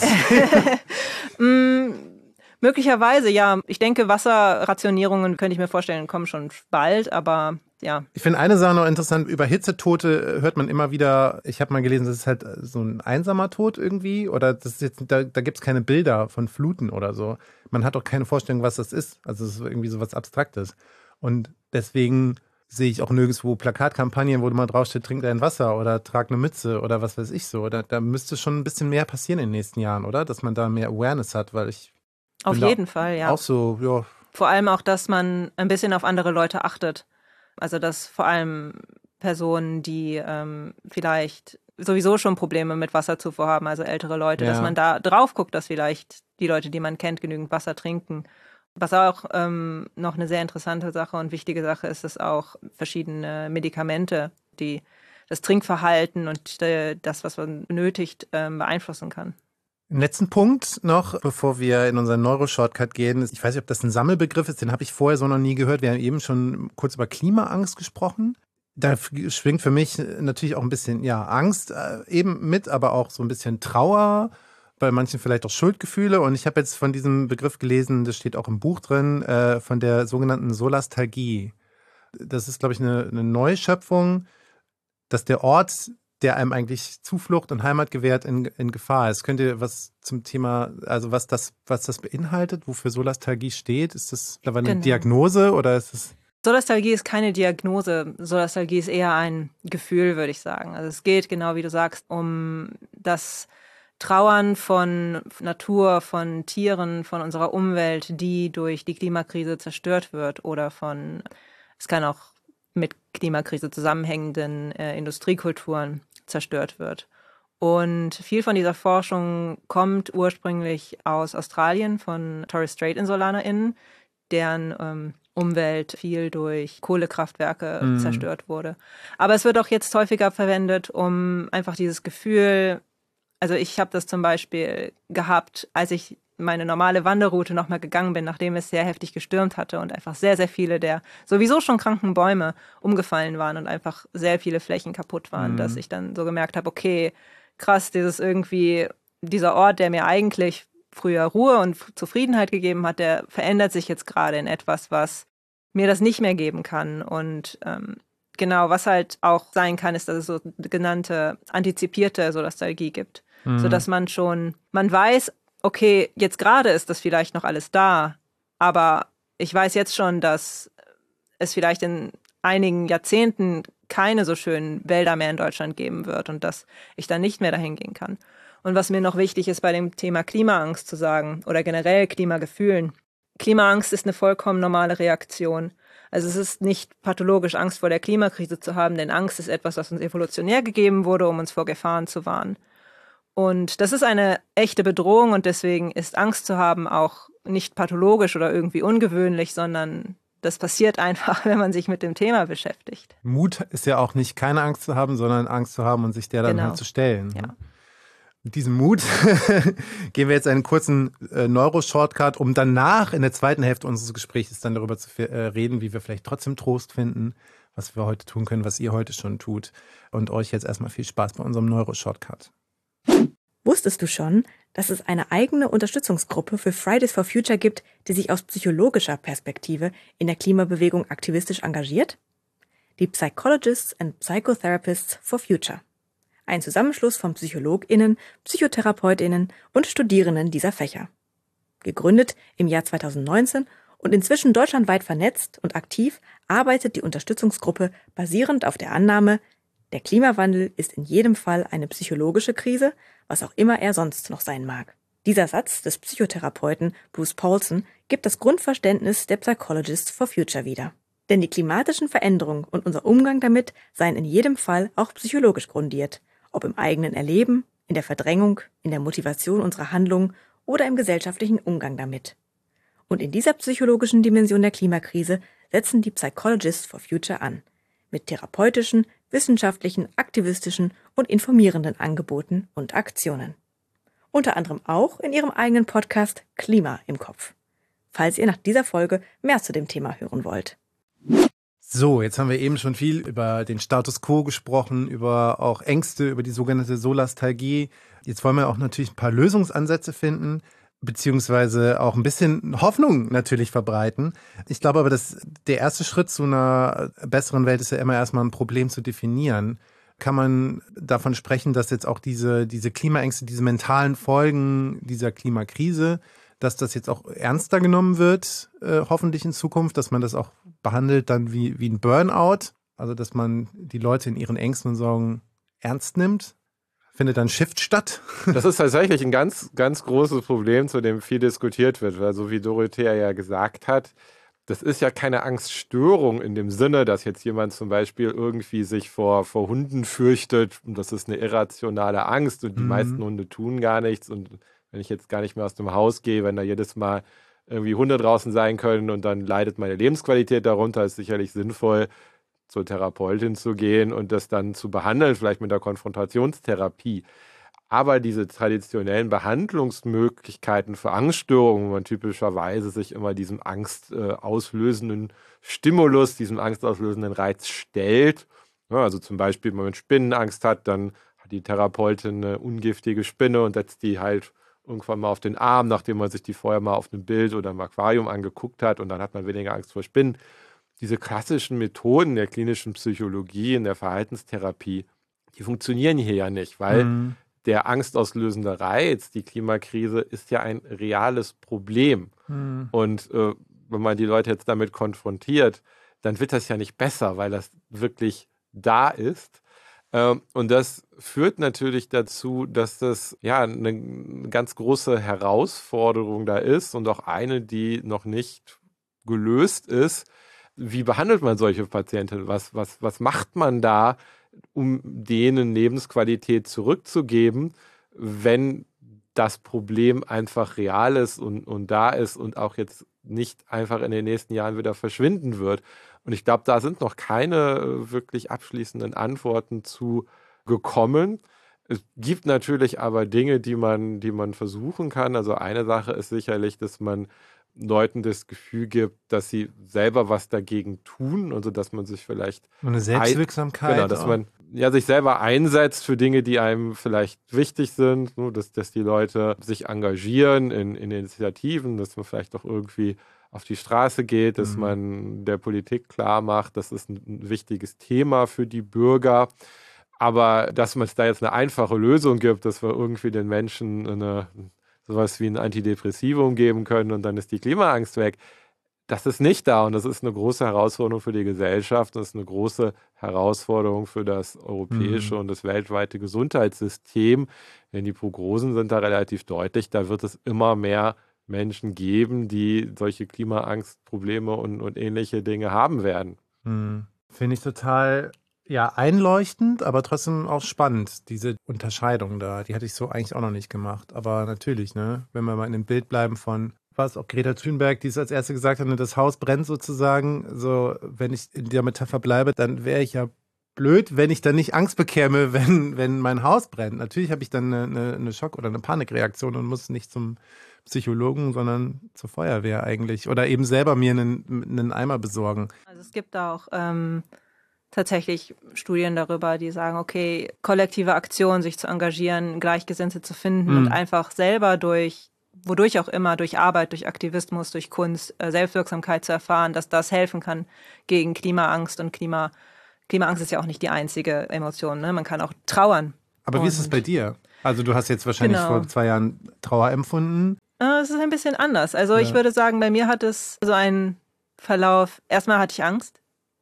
Möglicherweise, ja. Ich denke, Wasserrationierungen, könnte ich mir vorstellen, kommen schon bald, aber ja. Ich finde eine Sache noch interessant, über Hitzetote hört man immer wieder, ich habe mal gelesen, das ist halt so ein einsamer Tod irgendwie oder das ist jetzt, da gibt es keine Bilder von Fluten oder so. Man hat auch keine Vorstellung, was das ist. Also es ist irgendwie so was Abstraktes. Und deswegen sehe ich auch nirgendwo Plakatkampagnen, wo mal draufsteht, trink dein Wasser oder trag eine Mütze oder was weiß ich so. Da müsste schon ein bisschen mehr passieren in den nächsten Jahren, oder? Dass man da mehr Awareness hat, weil ich auf jeden Fall, ja. Auch so, ja. Vor allem auch, dass man ein bisschen auf andere Leute achtet. Also dass vor allem Personen, die vielleicht sowieso schon Probleme mit Wasserzufuhr haben, also ältere Leute, dass man da drauf guckt, dass vielleicht die Leute, die man kennt, genügend Wasser trinken. Was auch noch eine sehr interessante Sache und wichtige Sache ist, dass auch verschiedene Medikamente, die das Trinkverhalten und das, was man benötigt, beeinflussen kann. Letzten Punkt noch, bevor wir in unseren Neuroshortcut gehen. Ich weiß nicht, ob das ein Sammelbegriff ist, den habe ich vorher so noch nie gehört. Wir haben eben schon kurz über Klimaangst gesprochen. Da schwingt für mich natürlich auch ein bisschen Angst eben mit, aber auch so ein bisschen Trauer, bei manchen vielleicht auch Schuldgefühle. Und ich habe jetzt von diesem Begriff gelesen, das steht auch im Buch drin, von der sogenannten Solastalgie. Das ist, glaube ich, eine Neuschöpfung, dass der Ort, der einem eigentlich Zuflucht und Heimat gewährt, in Gefahr ist. Könnt ihr was zum Thema, also was das beinhaltet, wofür Solastalgie steht? Ist das eine Diagnose oder ist es... Solastalgie ist keine Diagnose. Solastalgie ist eher ein Gefühl, würde ich sagen. Also es geht, genau wie du sagst, um das Trauern von Natur, von Tieren, von unserer Umwelt, die durch die Klimakrise zerstört wird oder es kann auch mit Klimakrise zusammenhängenden Industriekulturen zerstört wird. Und viel von dieser Forschung kommt ursprünglich aus Australien von Torres Strait InsulanerInnen, deren Umwelt viel durch Kohlekraftwerke zerstört wurde. Aber es wird auch jetzt häufiger verwendet, um einfach dieses Gefühl, also ich habe das zum Beispiel gehabt, als ich meine normale Wanderroute nochmal gegangen bin, nachdem es sehr heftig gestürmt hatte und einfach sehr, sehr viele der sowieso schon kranken Bäume umgefallen waren und einfach sehr viele Flächen kaputt waren, dass ich dann so gemerkt habe, okay, krass, dieser Ort, der mir eigentlich früher Ruhe und Zufriedenheit gegeben hat, der verändert sich jetzt gerade in etwas, was mir das nicht mehr geben kann. Und genau, was halt auch sein kann, ist, dass es so genannte antizipierte Solastalgie gibt. Sodass man weiß, okay, jetzt gerade ist das vielleicht noch alles da, aber ich weiß jetzt schon, dass es vielleicht in einigen Jahrzehnten keine so schönen Wälder mehr in Deutschland geben wird und dass ich dann nicht mehr dahin gehen kann. Und was mir noch wichtig ist, bei dem Thema Klimaangst zu sagen oder generell Klimagefühlen. Klimaangst ist eine vollkommen normale Reaktion. Also es ist nicht pathologisch, Angst vor der Klimakrise zu haben, denn Angst ist etwas, was uns evolutionär gegeben wurde, um uns vor Gefahren zu warnen. Und das ist eine echte Bedrohung und deswegen ist Angst zu haben auch nicht pathologisch oder irgendwie ungewöhnlich, sondern das passiert einfach, wenn man sich mit dem Thema beschäftigt. Mut ist ja auch nicht, keine Angst zu haben, sondern Angst zu haben und sich der dann halt zu stellen. Ja. Mit diesem Mut gehen wir jetzt einen kurzen Neuro-Shortcut, um danach in der zweiten Hälfte unseres Gesprächs dann darüber zu reden, wie wir vielleicht trotzdem Trost finden, was wir heute tun können, was ihr heute schon tut. Und euch jetzt erstmal viel Spaß bei unserem Neuro-Shortcut. Wusstest du schon, dass es eine eigene Unterstützungsgruppe für Fridays for Future gibt, die sich aus psychologischer Perspektive in der Klimabewegung aktivistisch engagiert? Die Psychologists and Psychotherapists for Future. Ein Zusammenschluss von PsychologInnen, PsychotherapeutInnen und Studierenden dieser Fächer. Gegründet im Jahr 2019 und inzwischen deutschlandweit vernetzt und aktiv, arbeitet die Unterstützungsgruppe basierend auf der Annahme, der Klimawandel ist in jedem Fall eine psychologische Krise, was auch immer er sonst noch sein mag. Dieser Satz des Psychotherapeuten Bruce Paulson gibt das Grundverständnis der Psychologists for Future wieder. Denn die klimatischen Veränderungen und unser Umgang damit seien in jedem Fall auch psychologisch grundiert, ob im eigenen Erleben, in der Verdrängung, in der Motivation unserer Handlungen oder im gesellschaftlichen Umgang damit. Und in dieser psychologischen Dimension der Klimakrise setzen die Psychologists for Future an, mit therapeutischen, wissenschaftlichen, aktivistischen und informierenden Angeboten und Aktionen. Unter anderem auch in ihrem eigenen Podcast Klima im Kopf. Falls ihr nach dieser Folge mehr zu dem Thema hören wollt. So, jetzt haben wir eben schon viel über den Status quo gesprochen, über auch Ängste, über die sogenannte Solastalgie. Jetzt wollen wir auch natürlich ein paar Lösungsansätze finden, beziehungsweise auch ein bisschen Hoffnung natürlich verbreiten. Ich glaube aber, dass der erste Schritt zu einer besseren Welt ist ja immer erstmal ein Problem zu definieren. Kann man davon sprechen, dass jetzt auch diese Klimaängste, diese mentalen Folgen dieser Klimakrise, dass das jetzt auch ernster genommen wird, hoffentlich in Zukunft, dass man das auch behandelt dann wie ein Burnout, also dass man die Leute in ihren Ängsten und Sorgen ernst nimmt? Findet dann Shift statt? Das ist tatsächlich ein ganz, ganz großes Problem, zu dem viel diskutiert wird, weil so wie Dorothea ja gesagt hat, das ist ja keine Angststörung in dem Sinne, dass jetzt jemand zum Beispiel irgendwie sich vor Hunden fürchtet und das ist eine irrationale Angst und die meisten Hunde tun gar nichts und wenn ich jetzt gar nicht mehr aus dem Haus gehe, wenn da jedes Mal irgendwie Hunde draußen sein können und dann leidet meine Lebensqualität darunter, ist sicherlich sinnvoll, zur Therapeutin zu gehen und das dann zu behandeln, vielleicht mit der Konfrontationstherapie. Aber diese traditionellen Behandlungsmöglichkeiten für Angststörungen, wo man typischerweise sich immer diesem angstauslösenden Stimulus, diesem angstauslösenden Reiz stellt Ja, also zum Beispiel, wenn man Spinnenangst hat, dann hat die Therapeutin eine ungiftige Spinne und setzt die halt irgendwann mal auf den Arm, nachdem man sich die vorher mal auf einem Bild oder im Aquarium angeguckt hat, und dann hat man weniger Angst vor Spinnen. Diese klassischen Methoden der klinischen Psychologie und der Verhaltenstherapie, die funktionieren hier ja nicht, weil der angstauslösende Reiz, die Klimakrise, ist ja ein reales Problem. Und wenn man die Leute jetzt damit konfrontiert, dann wird das ja nicht besser, weil das wirklich da ist. Und das führt natürlich dazu, dass das ja eine ganz große Herausforderung da ist und auch eine, die noch nicht gelöst ist. Wie behandelt man solche Patienten? Was macht man da, um denen Lebensqualität zurückzugeben, wenn das Problem einfach real ist und da ist und auch jetzt nicht einfach in den nächsten Jahren wieder verschwinden wird? Und ich glaube, da sind noch keine wirklich abschließenden Antworten zu gekommen. Es gibt natürlich aber Dinge, die man versuchen kann. Also eine Sache ist sicherlich, dass man Leuten das Gefühl gibt, dass sie selber was dagegen tun, also dass man sich vielleicht eine Selbstwirksamkeit. Genau, dass man sich selber einsetzt für Dinge, die einem vielleicht wichtig sind, dass die Leute sich engagieren in Initiativen, dass man vielleicht auch irgendwie auf die Straße geht, dass man der Politik klar macht, das ist ein wichtiges Thema für die Bürger. Aber dass man es da jetzt eine einfache Lösung gibt, dass wir irgendwie den Menschen sowas wie ein Antidepressivum geben können und dann ist die Klimaangst weg, das ist nicht da. Und das ist eine große Herausforderung für die Gesellschaft. Das ist eine große Herausforderung für das europäische und das weltweite Gesundheitssystem. Denn die Prognosen sind da relativ deutlich. Da wird es immer mehr Menschen geben, die solche Klimaangstprobleme und ähnliche Dinge haben werden. Finde ich total einleuchtend, aber trotzdem auch spannend, diese Unterscheidung da. Die hatte ich so eigentlich auch noch nicht gemacht. Aber natürlich, ne, wenn wir mal in dem Bild bleiben von, was auch Greta Thunberg, die es als erste gesagt hat, das Haus brennt sozusagen. So, wenn ich in der Metapher bleibe, dann wäre ich ja blöd, wenn ich dann nicht Angst bekäme, wenn mein Haus brennt. Natürlich habe ich dann eine Schock- oder eine Panikreaktion und muss nicht zum Psychologen, sondern zur Feuerwehr eigentlich. Oder eben selber mir einen Eimer besorgen. Also es gibt da auch tatsächlich Studien darüber, die sagen, okay, kollektive Aktion, sich zu engagieren, Gleichgesinnte zu finden und einfach selber wodurch auch immer, durch Arbeit, durch Aktivismus, durch Kunst, Selbstwirksamkeit zu erfahren, dass das helfen kann gegen Klimaangst. Und Klimaangst ist ja auch nicht die einzige Emotion, ne? Man kann auch trauern. Aber wie ist es bei dir? Also du hast jetzt wahrscheinlich vor 2 Jahren Trauer empfunden. Es ist ein bisschen anders. Also ich würde sagen, bei mir hat es so einen Verlauf. Erstmal hatte ich Angst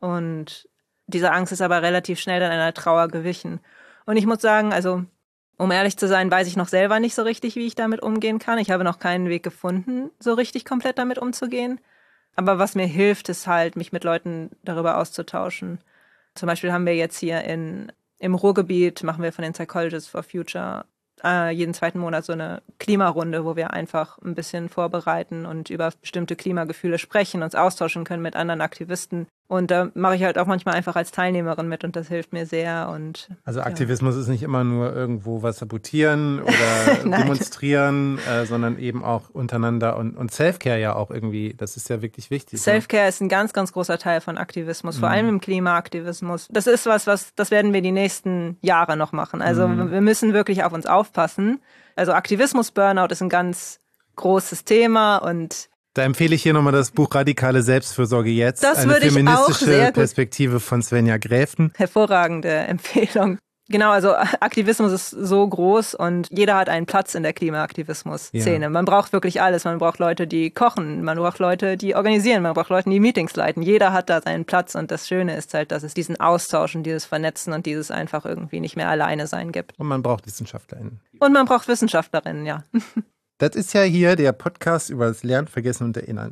und diese Angst ist aber relativ schnell dann einer Trauer gewichen. Und ich muss sagen, also um ehrlich zu sein, weiß ich noch selber nicht so richtig, wie ich damit umgehen kann. Ich habe noch keinen Weg gefunden, so richtig komplett damit umzugehen. Aber was mir hilft, ist halt, mich mit Leuten darüber auszutauschen. Zum Beispiel haben wir jetzt hier im Ruhrgebiet, machen wir von den Psychologists for Future jeden 2. Monat so eine Klimarunde, wo wir einfach ein bisschen vorbereiten und über bestimmte Klimagefühle sprechen, uns austauschen können mit anderen Aktivisten. Und da mache ich halt auch manchmal einfach als Teilnehmerin mit und das hilft mir sehr. Und also Aktivismus ist nicht immer nur irgendwo was sabotieren oder demonstrieren, sondern eben auch untereinander und Selfcare ja auch irgendwie, das ist ja wirklich wichtig. Selfcare ist ein ganz, ganz großer Teil von Aktivismus, vor allem im Klimaaktivismus. Das ist das werden wir die nächsten Jahre noch machen. Also wir müssen wirklich auf uns aufpassen. Also Aktivismus-Burnout ist ein ganz großes Thema und da empfehle ich hier nochmal das Buch Radikale Selbstfürsorge jetzt. Das eine würde ich feministische auch sehr gut. Perspektive von Svenja Gräften. Hervorragende Empfehlung. Genau, also Aktivismus ist so groß und jeder hat einen Platz in der Klimaaktivismus-Szene. Ja. Man braucht wirklich alles. Man braucht Leute, die kochen, man braucht Leute, die organisieren, man braucht Leute, die Meetings leiten. Jeder hat da seinen Platz und das Schöne ist halt, dass es diesen Austausch und dieses Vernetzen und dieses einfach irgendwie nicht mehr alleine sein gibt. Und man braucht WissenschaftlerInnen. Und man braucht Wissenschaftlerinnen, ja. Das ist ja hier der Podcast über das Lernen, Vergessen und Erinnern.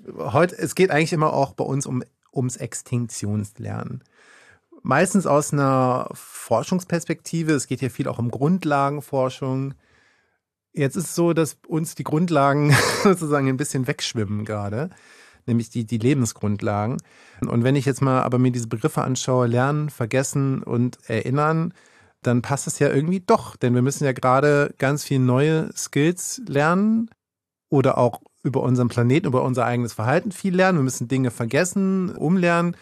Es geht eigentlich immer auch bei uns ums Extinktionslernen. Meistens aus einer Forschungsperspektive. Es geht hier viel auch um Grundlagenforschung. Jetzt ist es so, dass uns die Grundlagen sozusagen ein bisschen wegschwimmen gerade, nämlich die Lebensgrundlagen. Und wenn ich jetzt mal aber mir diese Begriffe anschaue, Lernen, Vergessen und Erinnern, dann passt es ja irgendwie doch, denn wir müssen ja gerade ganz viel neue Skills lernen oder auch über unseren Planeten, über unser eigenes Verhalten viel lernen. Wir müssen Dinge vergessen, umlernen.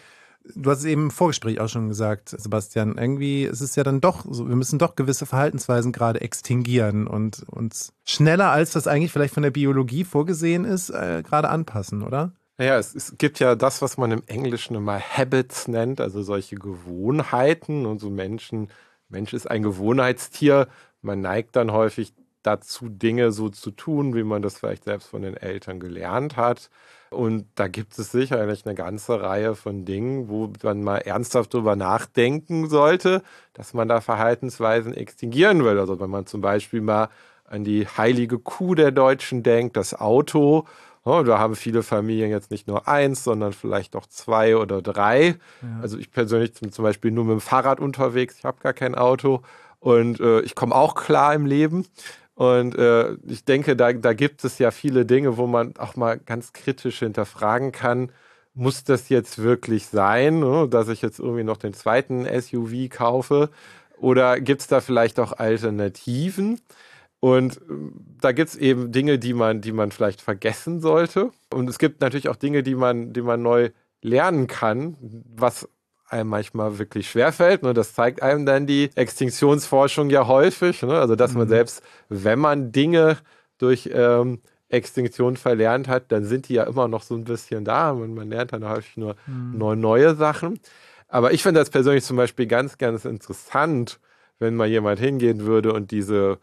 du hast es eben im Vorgespräch auch schon gesagt, Sebastian, irgendwie ist es ja dann doch so, wir müssen doch gewisse Verhaltensweisen gerade extinguieren und uns schneller, als das eigentlich vielleicht von der Biologie vorgesehen ist, gerade anpassen, oder? Naja, es gibt ja das, was man im Englischen immer Habits nennt, also solche Gewohnheiten. Und so Mensch ist ein Gewohnheitstier. Man neigt dann häufig dazu, Dinge so zu tun, wie man das vielleicht selbst von den Eltern gelernt hat. Und da gibt es sicherlich eine ganze Reihe von Dingen, wo man mal ernsthaft drüber nachdenken sollte, dass man da Verhaltensweisen extinguieren will. Also wenn man zum Beispiel mal an die heilige Kuh der Deutschen denkt, das Auto. Oh, da haben viele Familien jetzt nicht nur eins, sondern vielleicht auch 2 oder 3. Ja. Also ich persönlich bin zum Beispiel nur mit dem Fahrrad unterwegs. Ich habe gar kein Auto und ich komme auch klar im Leben. Und ich denke, da gibt es ja viele Dinge, wo man auch mal ganz kritisch hinterfragen kann, muss das jetzt wirklich sein, ne, dass ich jetzt irgendwie noch den zweiten SUV kaufe? Oder gibt es da vielleicht auch Alternativen? Und da gibt es eben Dinge, die man vielleicht vergessen sollte. Und es gibt natürlich auch Dinge, die man neu lernen kann, was einem manchmal wirklich schwerfällt. Ne? Das zeigt einem dann die Extinktionsforschung ja häufig. Ne? Also dass man selbst, wenn man Dinge durch Extinktion verlernt hat, dann sind die ja immer noch so ein bisschen da. Und man lernt dann häufig nur neue Sachen. Aber ich finde das persönlich zum Beispiel ganz, ganz interessant, wenn mal jemand hingehen würde und diese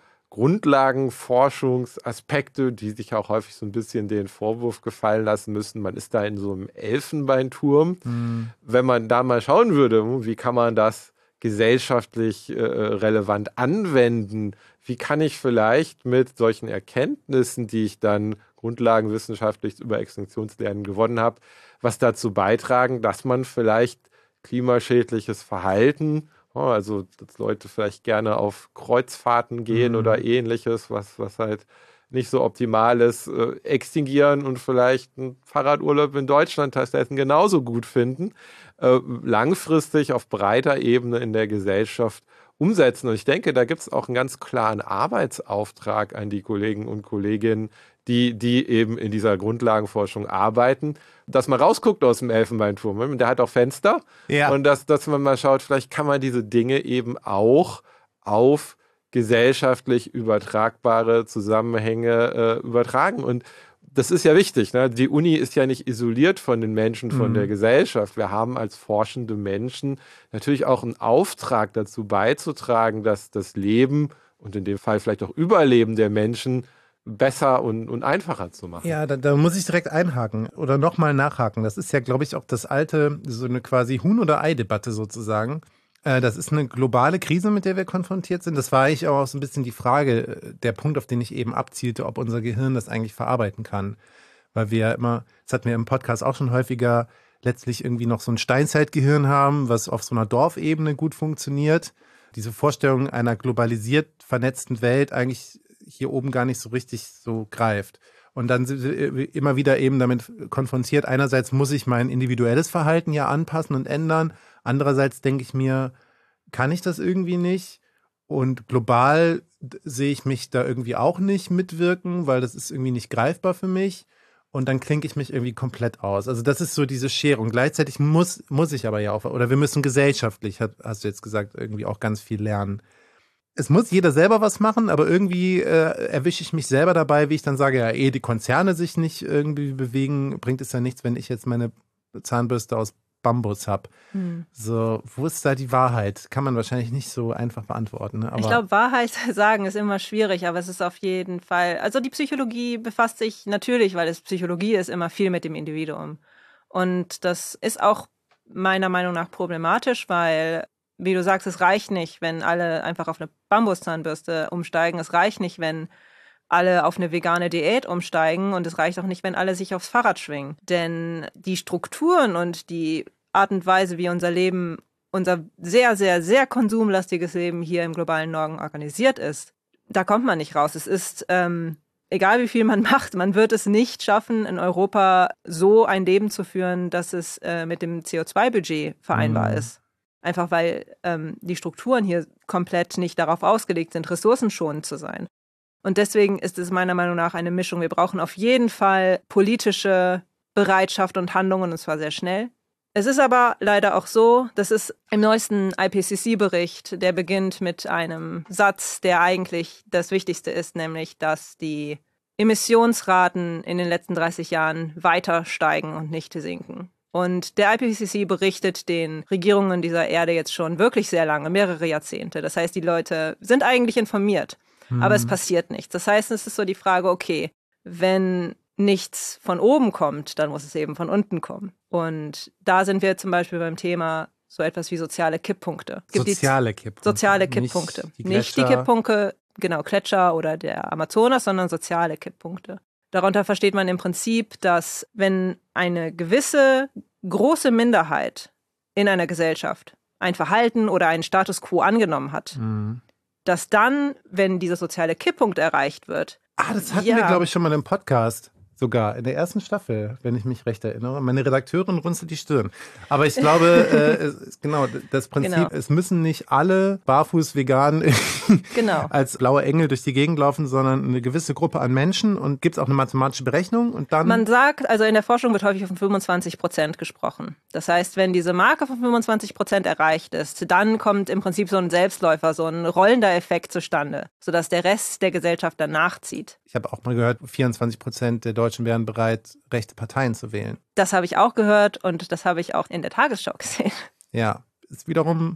Grundlagenforschungsaspekte, die sich auch häufig so ein bisschen den Vorwurf gefallen lassen müssen, man ist da in so einem Elfenbeinturm. Wenn man da mal schauen würde, wie kann man das gesellschaftlich relevant anwenden, wie kann ich vielleicht mit solchen Erkenntnissen, die ich dann grundlagenwissenschaftlich über Extinktionslernen gewonnen habe, was dazu beitragen, dass man vielleicht klimaschädliches Verhalten, also dass Leute vielleicht gerne auf Kreuzfahrten gehen oder ähnliches, was halt nicht so optimal ist, extinguieren und vielleicht einen Fahrradurlaub in Deutschland stattdessen genauso gut finden, langfristig auf breiter Ebene in der Gesellschaft umsetzen. Und ich denke, da gibt es auch einen ganz klaren Arbeitsauftrag an die Kollegen und Kolleginnen, die eben in dieser Grundlagenforschung arbeiten, dass man rausguckt aus dem Elfenbeinturm. Der hat auch Fenster. Ja. Und dass man mal schaut, vielleicht kann man diese Dinge eben auch auf gesellschaftlich übertragbare Zusammenhänge übertragen. Und das ist ja wichtig. Ne? Die Uni ist ja nicht isoliert von den Menschen, von der Gesellschaft. Wir haben als forschende Menschen natürlich auch einen Auftrag dazu beizutragen, dass das Leben und in dem Fall vielleicht auch Überleben der Menschen besser und einfacher zu machen. Ja, da muss ich direkt einhaken oder nochmal nachhaken. Das ist ja, glaube ich, auch das alte, so eine quasi Huhn- oder Ei-Debatte sozusagen. Das ist eine globale Krise, mit der wir konfrontiert sind. Das war eigentlich auch so ein bisschen die Frage, der Punkt, auf den ich eben abzielte, ob unser Gehirn das eigentlich verarbeiten kann. Weil wir immer, das hatten wir im Podcast auch schon häufiger, letztlich irgendwie noch so ein Steinzeitgehirn haben, was auf so einer Dorfebene gut funktioniert. Diese Vorstellung einer globalisiert vernetzten Welt eigentlich hier oben gar nicht so richtig so greift. Und dann sind wir immer wieder eben damit konfrontiert. Einerseits muss ich mein individuelles Verhalten ja anpassen und ändern. Andererseits denke ich mir, kann ich das irgendwie nicht? Und global sehe ich mich da irgendwie auch nicht mitwirken, weil das ist irgendwie nicht greifbar für mich. Und dann klinke ich mich irgendwie komplett aus. Also das ist so diese Scherung. Gleichzeitig muss ich aber ja auch, oder wir müssen gesellschaftlich, hast du jetzt gesagt, irgendwie auch ganz viel lernen. Es muss jeder selber was machen, aber irgendwie erwische ich mich selber dabei, wie ich dann sage, ja, ehe die Konzerne sich nicht irgendwie bewegen, bringt es ja nichts, wenn ich jetzt meine Zahnbürste aus Bambus habe. So, wo ist da die Wahrheit? Kann man wahrscheinlich nicht so einfach beantworten. Ne? Aber ich glaube, Wahrheit sagen ist immer schwierig, aber es ist auf jeden Fall, also die Psychologie befasst sich natürlich, weil es Psychologie ist, immer viel mit dem Individuum. Und das ist auch meiner Meinung nach problematisch, weil, wie du sagst, es reicht nicht, wenn alle einfach auf eine Bambuszahnbürste umsteigen. Es reicht nicht, wenn alle auf eine vegane Diät umsteigen. Und es reicht auch nicht, wenn alle sich aufs Fahrrad schwingen. Denn die Strukturen und die Art und Weise, wie unser Leben, unser sehr, sehr, sehr konsumlastiges Leben hier im globalen Norden organisiert ist, da kommt man nicht raus. Es ist, egal wie viel man macht, man wird es nicht schaffen, in Europa so ein Leben zu führen, dass es mit dem CO2-Budget vereinbar ist. Einfach weil die Strukturen hier komplett nicht darauf ausgelegt sind, ressourcenschonend zu sein. Und deswegen ist es meiner Meinung nach eine Mischung. Wir brauchen auf jeden Fall politische Bereitschaft und Handlungen, und zwar sehr schnell. Es ist aber leider auch so, dass es im neuesten IPCC-Bericht, der beginnt mit einem Satz, der eigentlich das Wichtigste ist, nämlich, dass die Emissionsraten in den letzten 30 Jahren weiter steigen und nicht sinken. Und der IPCC berichtet den Regierungen dieser Erde jetzt schon wirklich sehr lange, mehrere Jahrzehnte. Das heißt, die Leute sind eigentlich informiert, aber es passiert nichts. Das heißt, es ist so die Frage, okay, wenn nichts von oben kommt, dann muss es eben von unten kommen. Und da sind wir zum Beispiel beim Thema so etwas wie soziale Kipppunkte. Soziale Kipppunkte. Nicht die Kipppunkte, genau, Gletscher oder der Amazonas, sondern soziale Kipppunkte. Darunter versteht man im Prinzip, dass wenn eine gewisse große Minderheit in einer Gesellschaft ein Verhalten oder einen Status quo angenommen hat, dass dann, wenn dieser soziale Kipppunkt erreicht wird. Das hatten wir, glaube ich, schon mal im Podcast. Sogar in der ersten Staffel, wenn ich mich recht erinnere. Meine Redakteurin runzelt die Stirn. Aber ich glaube, genau, das Prinzip, es müssen nicht alle barfuß vegan als blaue Engel durch die Gegend laufen, sondern eine gewisse Gruppe an Menschen. Und gibt es auch eine mathematische Berechnung? Und dann man sagt, also in der Forschung wird häufig von 25% gesprochen. Das heißt, wenn diese Marke von 25% erreicht ist, dann kommt im Prinzip so ein Selbstläufer, so ein rollender Effekt zustande, sodass der Rest der Gesellschaft dann nachzieht. Ich habe auch mal gehört, 24% der Deutschen wären bereit, rechte Parteien zu wählen. Das habe ich auch gehört und das habe ich auch in der Tagesschau gesehen. Ja, ist wiederum,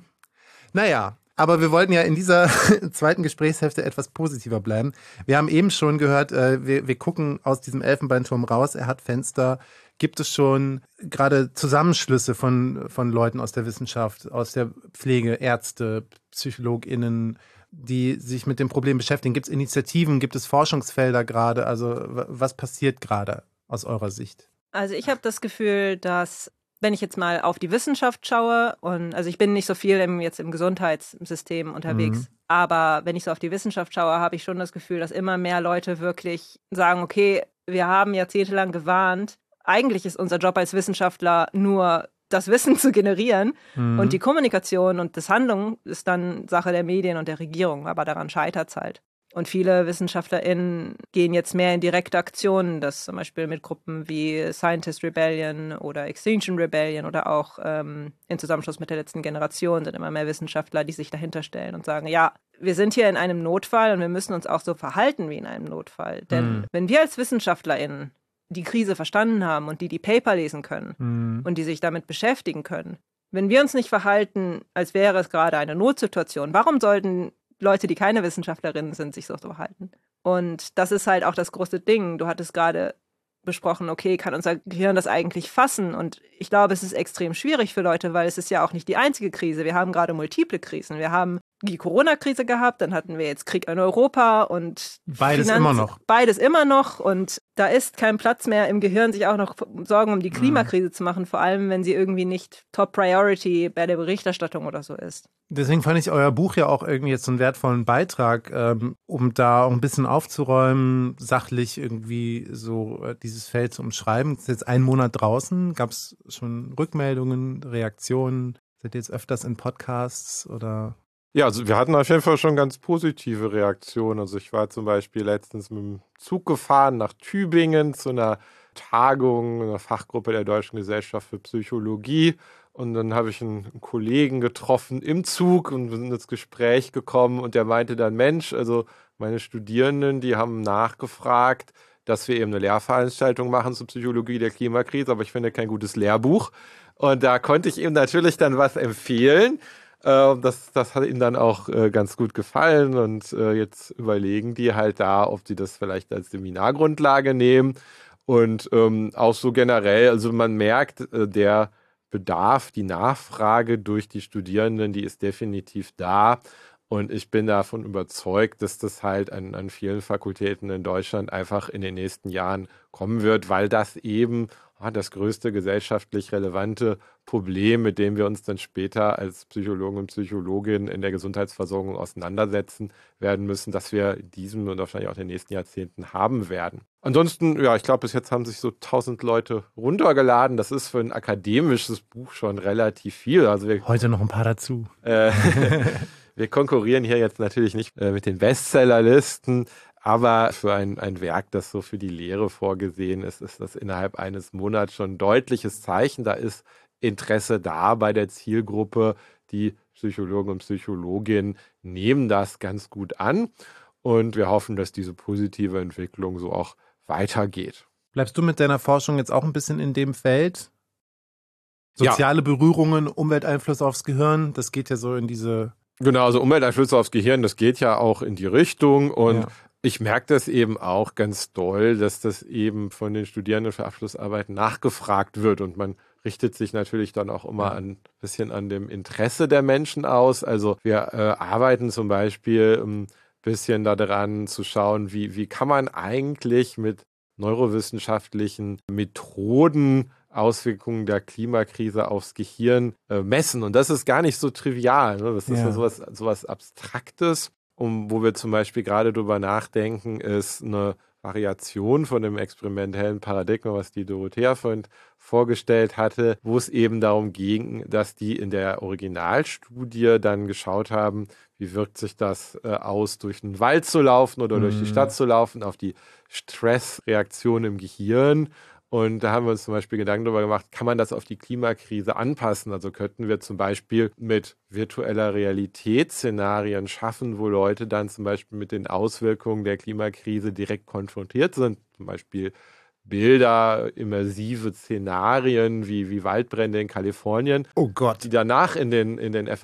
naja, aber wir wollten ja in dieser zweiten Gesprächshälfte etwas positiver bleiben. Wir haben eben schon gehört, wir gucken aus diesem Elfenbeinturm raus, er hat Fenster. Gibt es schon gerade Zusammenschlüsse von Leuten aus der Wissenschaft, aus der Pflege, Ärzte, PsychologInnen, die sich mit dem Problem beschäftigen? Gibt es Initiativen, gibt es Forschungsfelder gerade? Also was passiert gerade aus eurer Sicht? Also ich habe das Gefühl, dass, wenn ich jetzt mal auf die Wissenschaft schaue, und also ich bin nicht so viel jetzt im Gesundheitssystem unterwegs, aber wenn ich so auf die Wissenschaft schaue, habe ich schon das Gefühl, dass immer mehr Leute wirklich sagen, okay, wir haben jahrzehntelang gewarnt, eigentlich ist unser Job als Wissenschaftler nur das Wissen zu generieren und die Kommunikation und das Handeln ist dann Sache der Medien und der Regierung, aber daran scheitert es halt. Und viele WissenschaftlerInnen gehen jetzt mehr in direkte Aktionen, das zum Beispiel mit Gruppen wie Scientist Rebellion oder Extinction Rebellion oder auch in Zusammenschluss mit der letzten Generation sind immer mehr Wissenschaftler, die sich dahinter stellen und sagen, ja, wir sind hier in einem Notfall und wir müssen uns auch so verhalten wie in einem Notfall. Denn wenn wir als WissenschaftlerInnen die Krise verstanden haben und die Paper lesen können und die sich damit beschäftigen können. Wenn wir uns nicht verhalten, als wäre es gerade eine Notsituation, warum sollten Leute, die keine Wissenschaftlerinnen sind, sich so verhalten? Und das ist halt auch das große Ding. Du hattest gerade besprochen, okay, kann unser Gehirn das eigentlich fassen? Und ich glaube, es ist extrem schwierig für Leute, weil es ist ja auch nicht die einzige Krise. Wir haben gerade multiple Krisen. Wir haben die Corona-Krise gehabt, dann hatten wir jetzt Krieg in Europa und Beides immer noch. Und da ist kein Platz mehr im Gehirn, sich auch noch Sorgen um die Klimakrise zu machen, vor allem, wenn sie irgendwie nicht Top Priority bei der Berichterstattung oder so ist. Deswegen fand ich euer Buch ja auch irgendwie jetzt so einen wertvollen Beitrag, um da auch ein bisschen aufzuräumen, sachlich irgendwie so dieses Feld zu umschreiben. Es ist jetzt einen Monat draußen. Gab es schon Rückmeldungen, Reaktionen? Seid ihr jetzt öfters in Podcasts oder? Ja, also wir hatten auf jeden Fall schon ganz positive Reaktionen. Also ich war zum Beispiel letztens mit dem Zug gefahren nach Tübingen zu einer Tagung einer Fachgruppe der Deutschen Gesellschaft für Psychologie. Und dann habe ich einen Kollegen getroffen im Zug und wir sind ins Gespräch gekommen und der meinte dann, Mensch, also meine Studierenden, die haben nachgefragt, dass wir eben eine Lehrveranstaltung machen zur Psychologie der Klimakrise, aber ich finde kein gutes Lehrbuch. Und da konnte ich ihm natürlich dann was empfehlen. Das hat ihnen dann auch ganz gut gefallen und jetzt überlegen die halt da, ob sie das vielleicht als Seminargrundlage nehmen und auch so generell, also man merkt, der Bedarf, die Nachfrage durch die Studierenden, die ist definitiv da und ich bin davon überzeugt, dass das halt an vielen Fakultäten in Deutschland einfach in den nächsten Jahren kommen wird, weil das eben das größte gesellschaftlich relevante Problem, mit dem wir uns dann später als Psychologen und Psychologinnen in der Gesundheitsversorgung auseinandersetzen werden müssen, dass wir in diesem und wahrscheinlich auch in den nächsten Jahrzehnten haben werden. Ansonsten, ja, ich glaube, bis jetzt haben sich so 1000 Leute runtergeladen. Das ist für ein akademisches Buch schon relativ viel. Also heute noch ein paar dazu. Wir konkurrieren hier jetzt natürlich nicht mit den Bestsellerlisten, aber für ein Werk, das so für die Lehre vorgesehen ist, ist das innerhalb eines Monats schon ein deutliches Zeichen. Da ist Interesse da bei der Zielgruppe. Die Psychologen und Psychologinnen nehmen das ganz gut an und wir hoffen, dass diese positive Entwicklung so auch weitergeht. Bleibst du mit deiner Forschung jetzt auch ein bisschen in dem Feld? Soziale Berührungen, Umwelteinfluss aufs Gehirn, das geht ja so in diese... Genau, also Umwelteinflüsse aufs Gehirn, das geht ja auch in die Richtung und ich merke das eben auch ganz doll, dass das eben von den Studierenden für Abschlussarbeiten nachgefragt wird und man richtet sich natürlich dann auch immer ein bisschen an dem Interesse der Menschen aus. Also wir arbeiten zum Beispiel ein bisschen daran zu schauen, wie kann man eigentlich mit neurowissenschaftlichen Methoden Auswirkungen der Klimakrise aufs Gehirn messen. Und das ist gar nicht so trivial. Ne? Das ist ja sowas Abstraktes. Wo wir zum Beispiel gerade drüber nachdenken, ist eine Variation von dem experimentellen Paradigma, was die Dorothea vorhin vorgestellt hatte, wo es eben darum ging, dass die in der Originalstudie dann geschaut haben, wie wirkt sich das aus, durch den Wald zu laufen oder durch die Stadt zu laufen, auf die Stressreaktion im Gehirn. Und da haben wir uns zum Beispiel Gedanken darüber gemacht, kann man das auf die Klimakrise anpassen? Also könnten wir zum Beispiel mit virtueller Realität Szenarien schaffen, wo Leute dann zum Beispiel mit den Auswirkungen der Klimakrise direkt konfrontiert sind. Zum Beispiel Bilder, immersive Szenarien wie Waldbrände in Kalifornien. Oh Gott. Die danach in den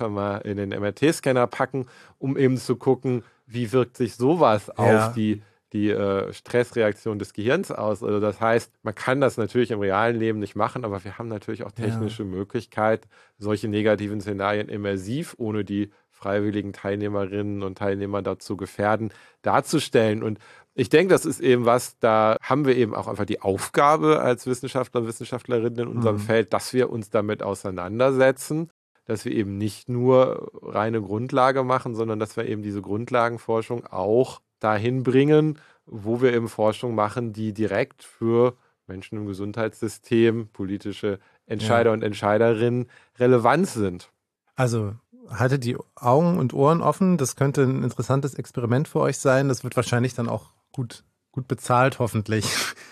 MRT-Scanner packen, um eben zu gucken, wie wirkt sich sowas auf die Stressreaktion des Gehirns aus. Also das heißt, man kann das natürlich im realen Leben nicht machen, aber wir haben natürlich auch technische Möglichkeit, solche negativen Szenarien immersiv, ohne die freiwilligen Teilnehmerinnen und Teilnehmer dazu gefährden, darzustellen. Und ich denke, das ist eben was, da haben wir eben auch einfach die Aufgabe als Wissenschaftler und Wissenschaftlerinnen in unserem Feld, dass wir uns damit auseinandersetzen, dass wir eben nicht nur reine Grundlage machen, sondern dass wir eben diese Grundlagenforschung auch dahin bringen, wo wir eben Forschung machen, die direkt für Menschen im Gesundheitssystem, politische Entscheider und Entscheiderinnen relevant sind. Also haltet die Augen und Ohren offen. Das könnte ein interessantes Experiment für euch sein. Das wird wahrscheinlich dann auch gut bezahlt, hoffentlich.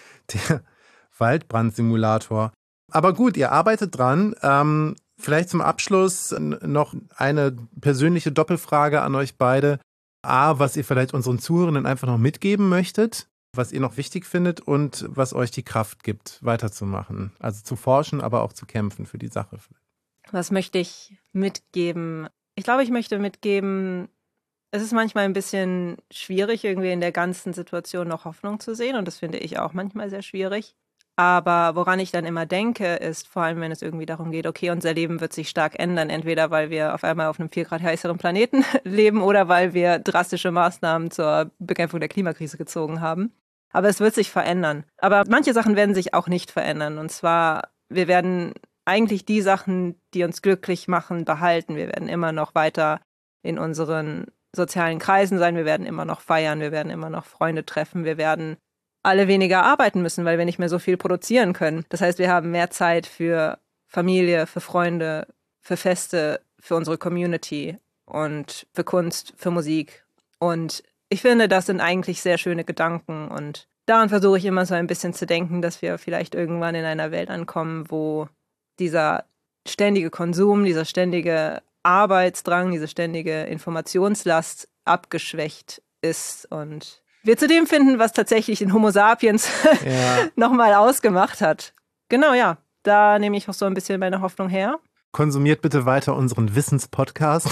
Der Waldbrandsimulator. Aber gut, ihr arbeitet dran. Vielleicht zum Abschluss noch eine persönliche Doppelfrage an euch beide. Was ihr vielleicht unseren Zuhörenden einfach noch mitgeben möchtet, was ihr noch wichtig findet und was euch die Kraft gibt, weiterzumachen. Also zu forschen, aber auch zu kämpfen für die Sache. Was möchte ich mitgeben? Ich glaube, ich möchte mitgeben, es ist manchmal ein bisschen schwierig, irgendwie in der ganzen Situation noch Hoffnung zu sehen. Und das finde ich auch manchmal sehr schwierig. Aber woran ich dann immer denke, ist vor allem, wenn es irgendwie darum geht, okay, unser Leben wird sich stark ändern, entweder weil wir auf einmal auf einem 4 Grad heißeren Planeten leben oder weil wir drastische Maßnahmen zur Bekämpfung der Klimakrise gezogen haben. Aber es wird sich verändern. Aber manche Sachen werden sich auch nicht verändern. Und zwar, wir werden eigentlich die Sachen, die uns glücklich machen, behalten. Wir werden immer noch weiter in unseren sozialen Kreisen sein, wir werden immer noch feiern, wir werden immer noch Freunde treffen, wir werden alle weniger arbeiten müssen, weil wir nicht mehr so viel produzieren können. Das heißt, wir haben mehr Zeit für Familie, für Freunde, für Feste, für unsere Community und für Kunst, für Musik. Und ich finde, das sind eigentlich sehr schöne Gedanken. Und daran versuche ich immer so ein bisschen zu denken, dass wir vielleicht irgendwann in einer Welt ankommen, wo dieser ständige Konsum, dieser ständige Arbeitsdrang, diese ständige Informationslast abgeschwächt ist und wir zu dem finden, was tatsächlich den Homo sapiens nochmal ausgemacht hat. Genau, ja. Da nehme ich auch so ein bisschen meine Hoffnung her. Konsumiert bitte weiter unseren Wissenspodcast.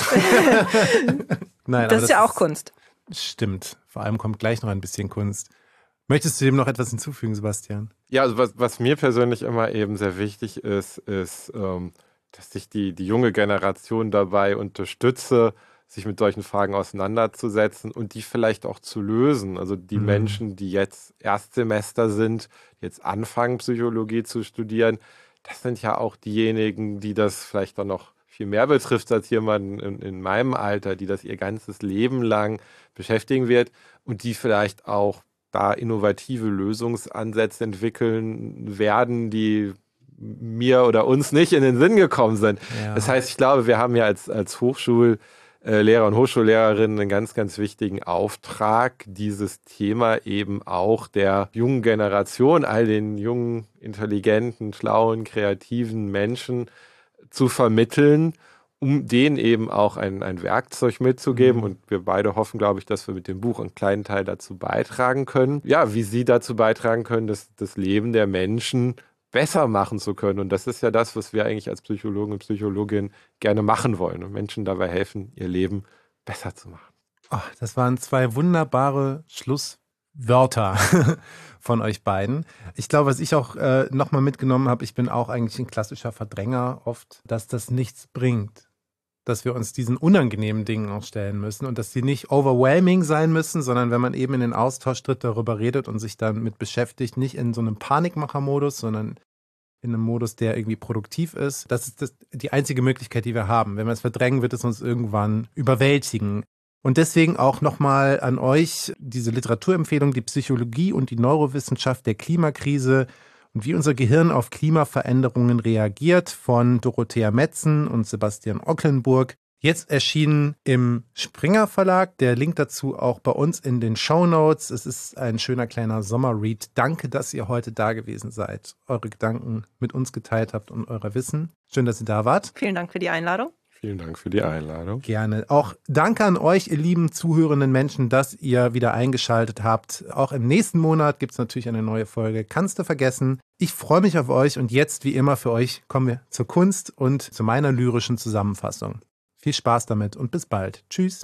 Nein, das ist ja auch Kunst. Stimmt. Vor allem kommt gleich noch ein bisschen Kunst. Möchtest du dem noch etwas hinzufügen, Sebastian? Ja, also was mir persönlich immer eben sehr wichtig ist, dass ich die junge Generation dabei unterstütze, sich mit solchen Fragen auseinanderzusetzen und die vielleicht auch zu lösen. Also die Menschen, die jetzt Erstsemester sind, die jetzt anfangen, Psychologie zu studieren, das sind ja auch diejenigen, die das vielleicht dann noch viel mehr betrifft als jemand in meinem Alter, die das ihr ganzes Leben lang beschäftigen wird und die vielleicht auch da innovative Lösungsansätze entwickeln werden, die mir oder uns nicht in den Sinn gekommen sind. Ja. Das heißt, ich glaube, wir haben ja als Lehrer und Hochschullehrerinnen einen ganz, ganz wichtigen Auftrag, dieses Thema eben auch der jungen Generation, all den jungen, intelligenten, schlauen, kreativen Menschen zu vermitteln, um denen eben auch ein Werkzeug mitzugeben. Und wir beide hoffen, glaube ich, dass wir mit dem Buch einen kleinen Teil dazu beitragen können. Ja, wie sie dazu beitragen können, das Leben der Menschen besser machen zu können. Und das ist ja das, was wir eigentlich als Psychologen und Psychologin gerne machen wollen und Menschen dabei helfen, ihr Leben besser zu machen. Oh, das waren 2 wunderbare Schlusswörter von euch beiden. Ich glaube, was ich auch nochmal mitgenommen habe, ich bin auch eigentlich ein klassischer Verdränger oft, dass das nichts bringt. Dass wir uns diesen unangenehmen Dingen auch stellen müssen und dass die nicht overwhelming sein müssen, sondern wenn man eben in den Austausch tritt, darüber redet und sich dann mit beschäftigt, nicht in so einem Panikmacher-Modus, sondern in einem Modus, der irgendwie produktiv ist. Das ist die einzige Möglichkeit, die wir haben. Wenn wir es verdrängen, wird es uns irgendwann überwältigen. Und deswegen auch nochmal an euch diese Literaturempfehlung, die Psychologie und die Neurowissenschaft der Klimakrise und wie unser Gehirn auf Klimaveränderungen reagiert von Dorothea Metzen und Sebastian Ocklenburg. Jetzt erschienen im Springer Verlag. Der Link dazu auch bei uns in den Shownotes. Es ist ein schöner kleiner Sommerread. Danke, dass ihr heute da gewesen seid, eure Gedanken mit uns geteilt habt und euer Wissen. Schön, dass ihr da wart. Vielen Dank für die Einladung. Vielen Dank für die Einladung. Gerne. Auch danke an euch, ihr lieben zuhörenden Menschen, dass ihr wieder eingeschaltet habt. Auch im nächsten Monat gibt es natürlich eine neue Folge. Kannst du vergessen? Ich freue mich auf euch und jetzt, wie immer, für euch kommen wir zur Kunst und zu meiner lyrischen Zusammenfassung. Viel Spaß damit und bis bald. Tschüss.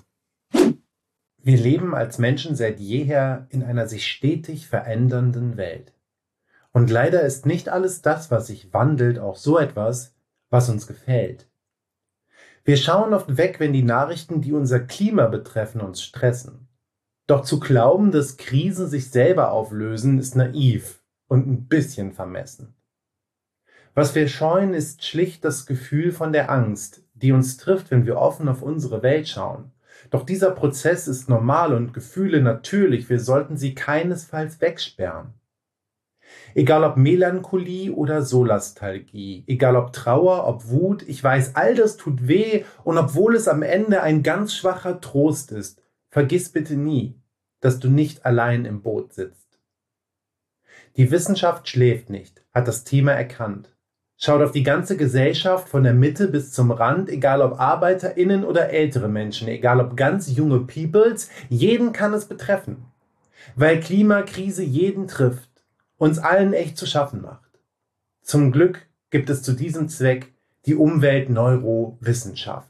Wir leben als Menschen seit jeher in einer sich stetig verändernden Welt. Und leider ist nicht alles das, was sich wandelt, auch so etwas, was uns gefällt. Wir schauen oft weg, wenn die Nachrichten, die unser Klima betreffen, uns stressen. Doch zu glauben, dass Krisen sich selber auflösen, ist naiv und ein bisschen vermessen. Was wir scheuen, ist schlicht das Gefühl von der Angst, die uns trifft, wenn wir offen auf unsere Welt schauen. Doch dieser Prozess ist normal und Gefühle natürlich, wir sollten sie keinesfalls wegsperren. Egal ob Melancholie oder Solastalgie, egal ob Trauer, ob Wut, ich weiß, all das tut weh und obwohl es am Ende ein ganz schwacher Trost ist, vergiss bitte nie, dass du nicht allein im Boot sitzt. Die Wissenschaft schläft nicht, hat das Thema erkannt. Schaut auf die ganze Gesellschaft von der Mitte bis zum Rand, egal ob ArbeiterInnen oder ältere Menschen, egal ob ganz junge Peoples, jeden kann es betreffen. Weil Klimakrise jeden trifft, uns allen echt zu schaffen macht. Zum Glück gibt es zu diesem Zweck die Umweltneurowissenschaft.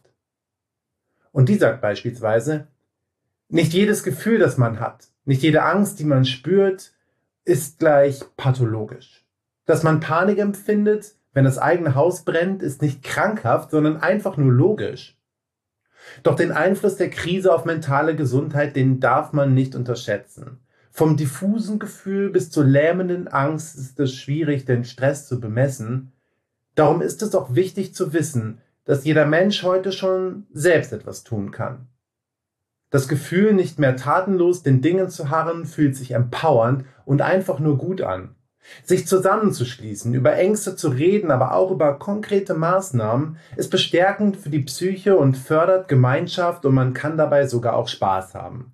Und die sagt beispielsweise, nicht jedes Gefühl, das man hat, nicht jede Angst, die man spürt, ist gleich pathologisch. Dass man Panik empfindet, wenn das eigene Haus brennt, ist nicht krankhaft, sondern einfach nur logisch. Doch den Einfluss der Krise auf mentale Gesundheit, den darf man nicht unterschätzen. Vom diffusen Gefühl bis zur lähmenden Angst ist es schwierig, den Stress zu bemessen. Darum ist es auch wichtig zu wissen, dass jeder Mensch heute schon selbst etwas tun kann. Das Gefühl, nicht mehr tatenlos den Dingen zu harren, fühlt sich empowernd und einfach nur gut an. Sich zusammenzuschließen, über Ängste zu reden, aber auch über konkrete Maßnahmen, ist bestärkend für die Psyche und fördert Gemeinschaft und man kann dabei sogar auch Spaß haben.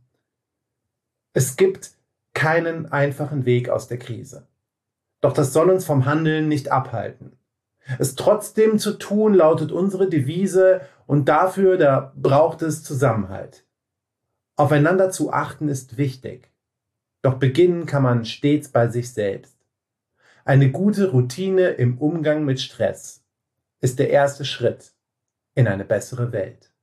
Es gibt keinen einfachen Weg aus der Krise. Doch das soll uns vom Handeln nicht abhalten. Es trotzdem zu tun, lautet unsere Devise und dafür, da braucht es Zusammenhalt. Aufeinander zu achten ist wichtig. Doch beginnen kann man stets bei sich selbst. Eine gute Routine im Umgang mit Stress ist der erste Schritt in eine bessere Welt.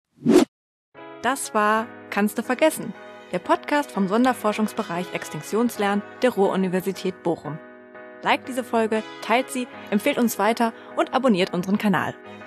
Das war Kannst du vergessen? Der Podcast vom Sonderforschungsbereich Extinktionslernen der Ruhr-Universität Bochum. Liked diese Folge, teilt sie, empfehlt uns weiter und abonniert unseren Kanal.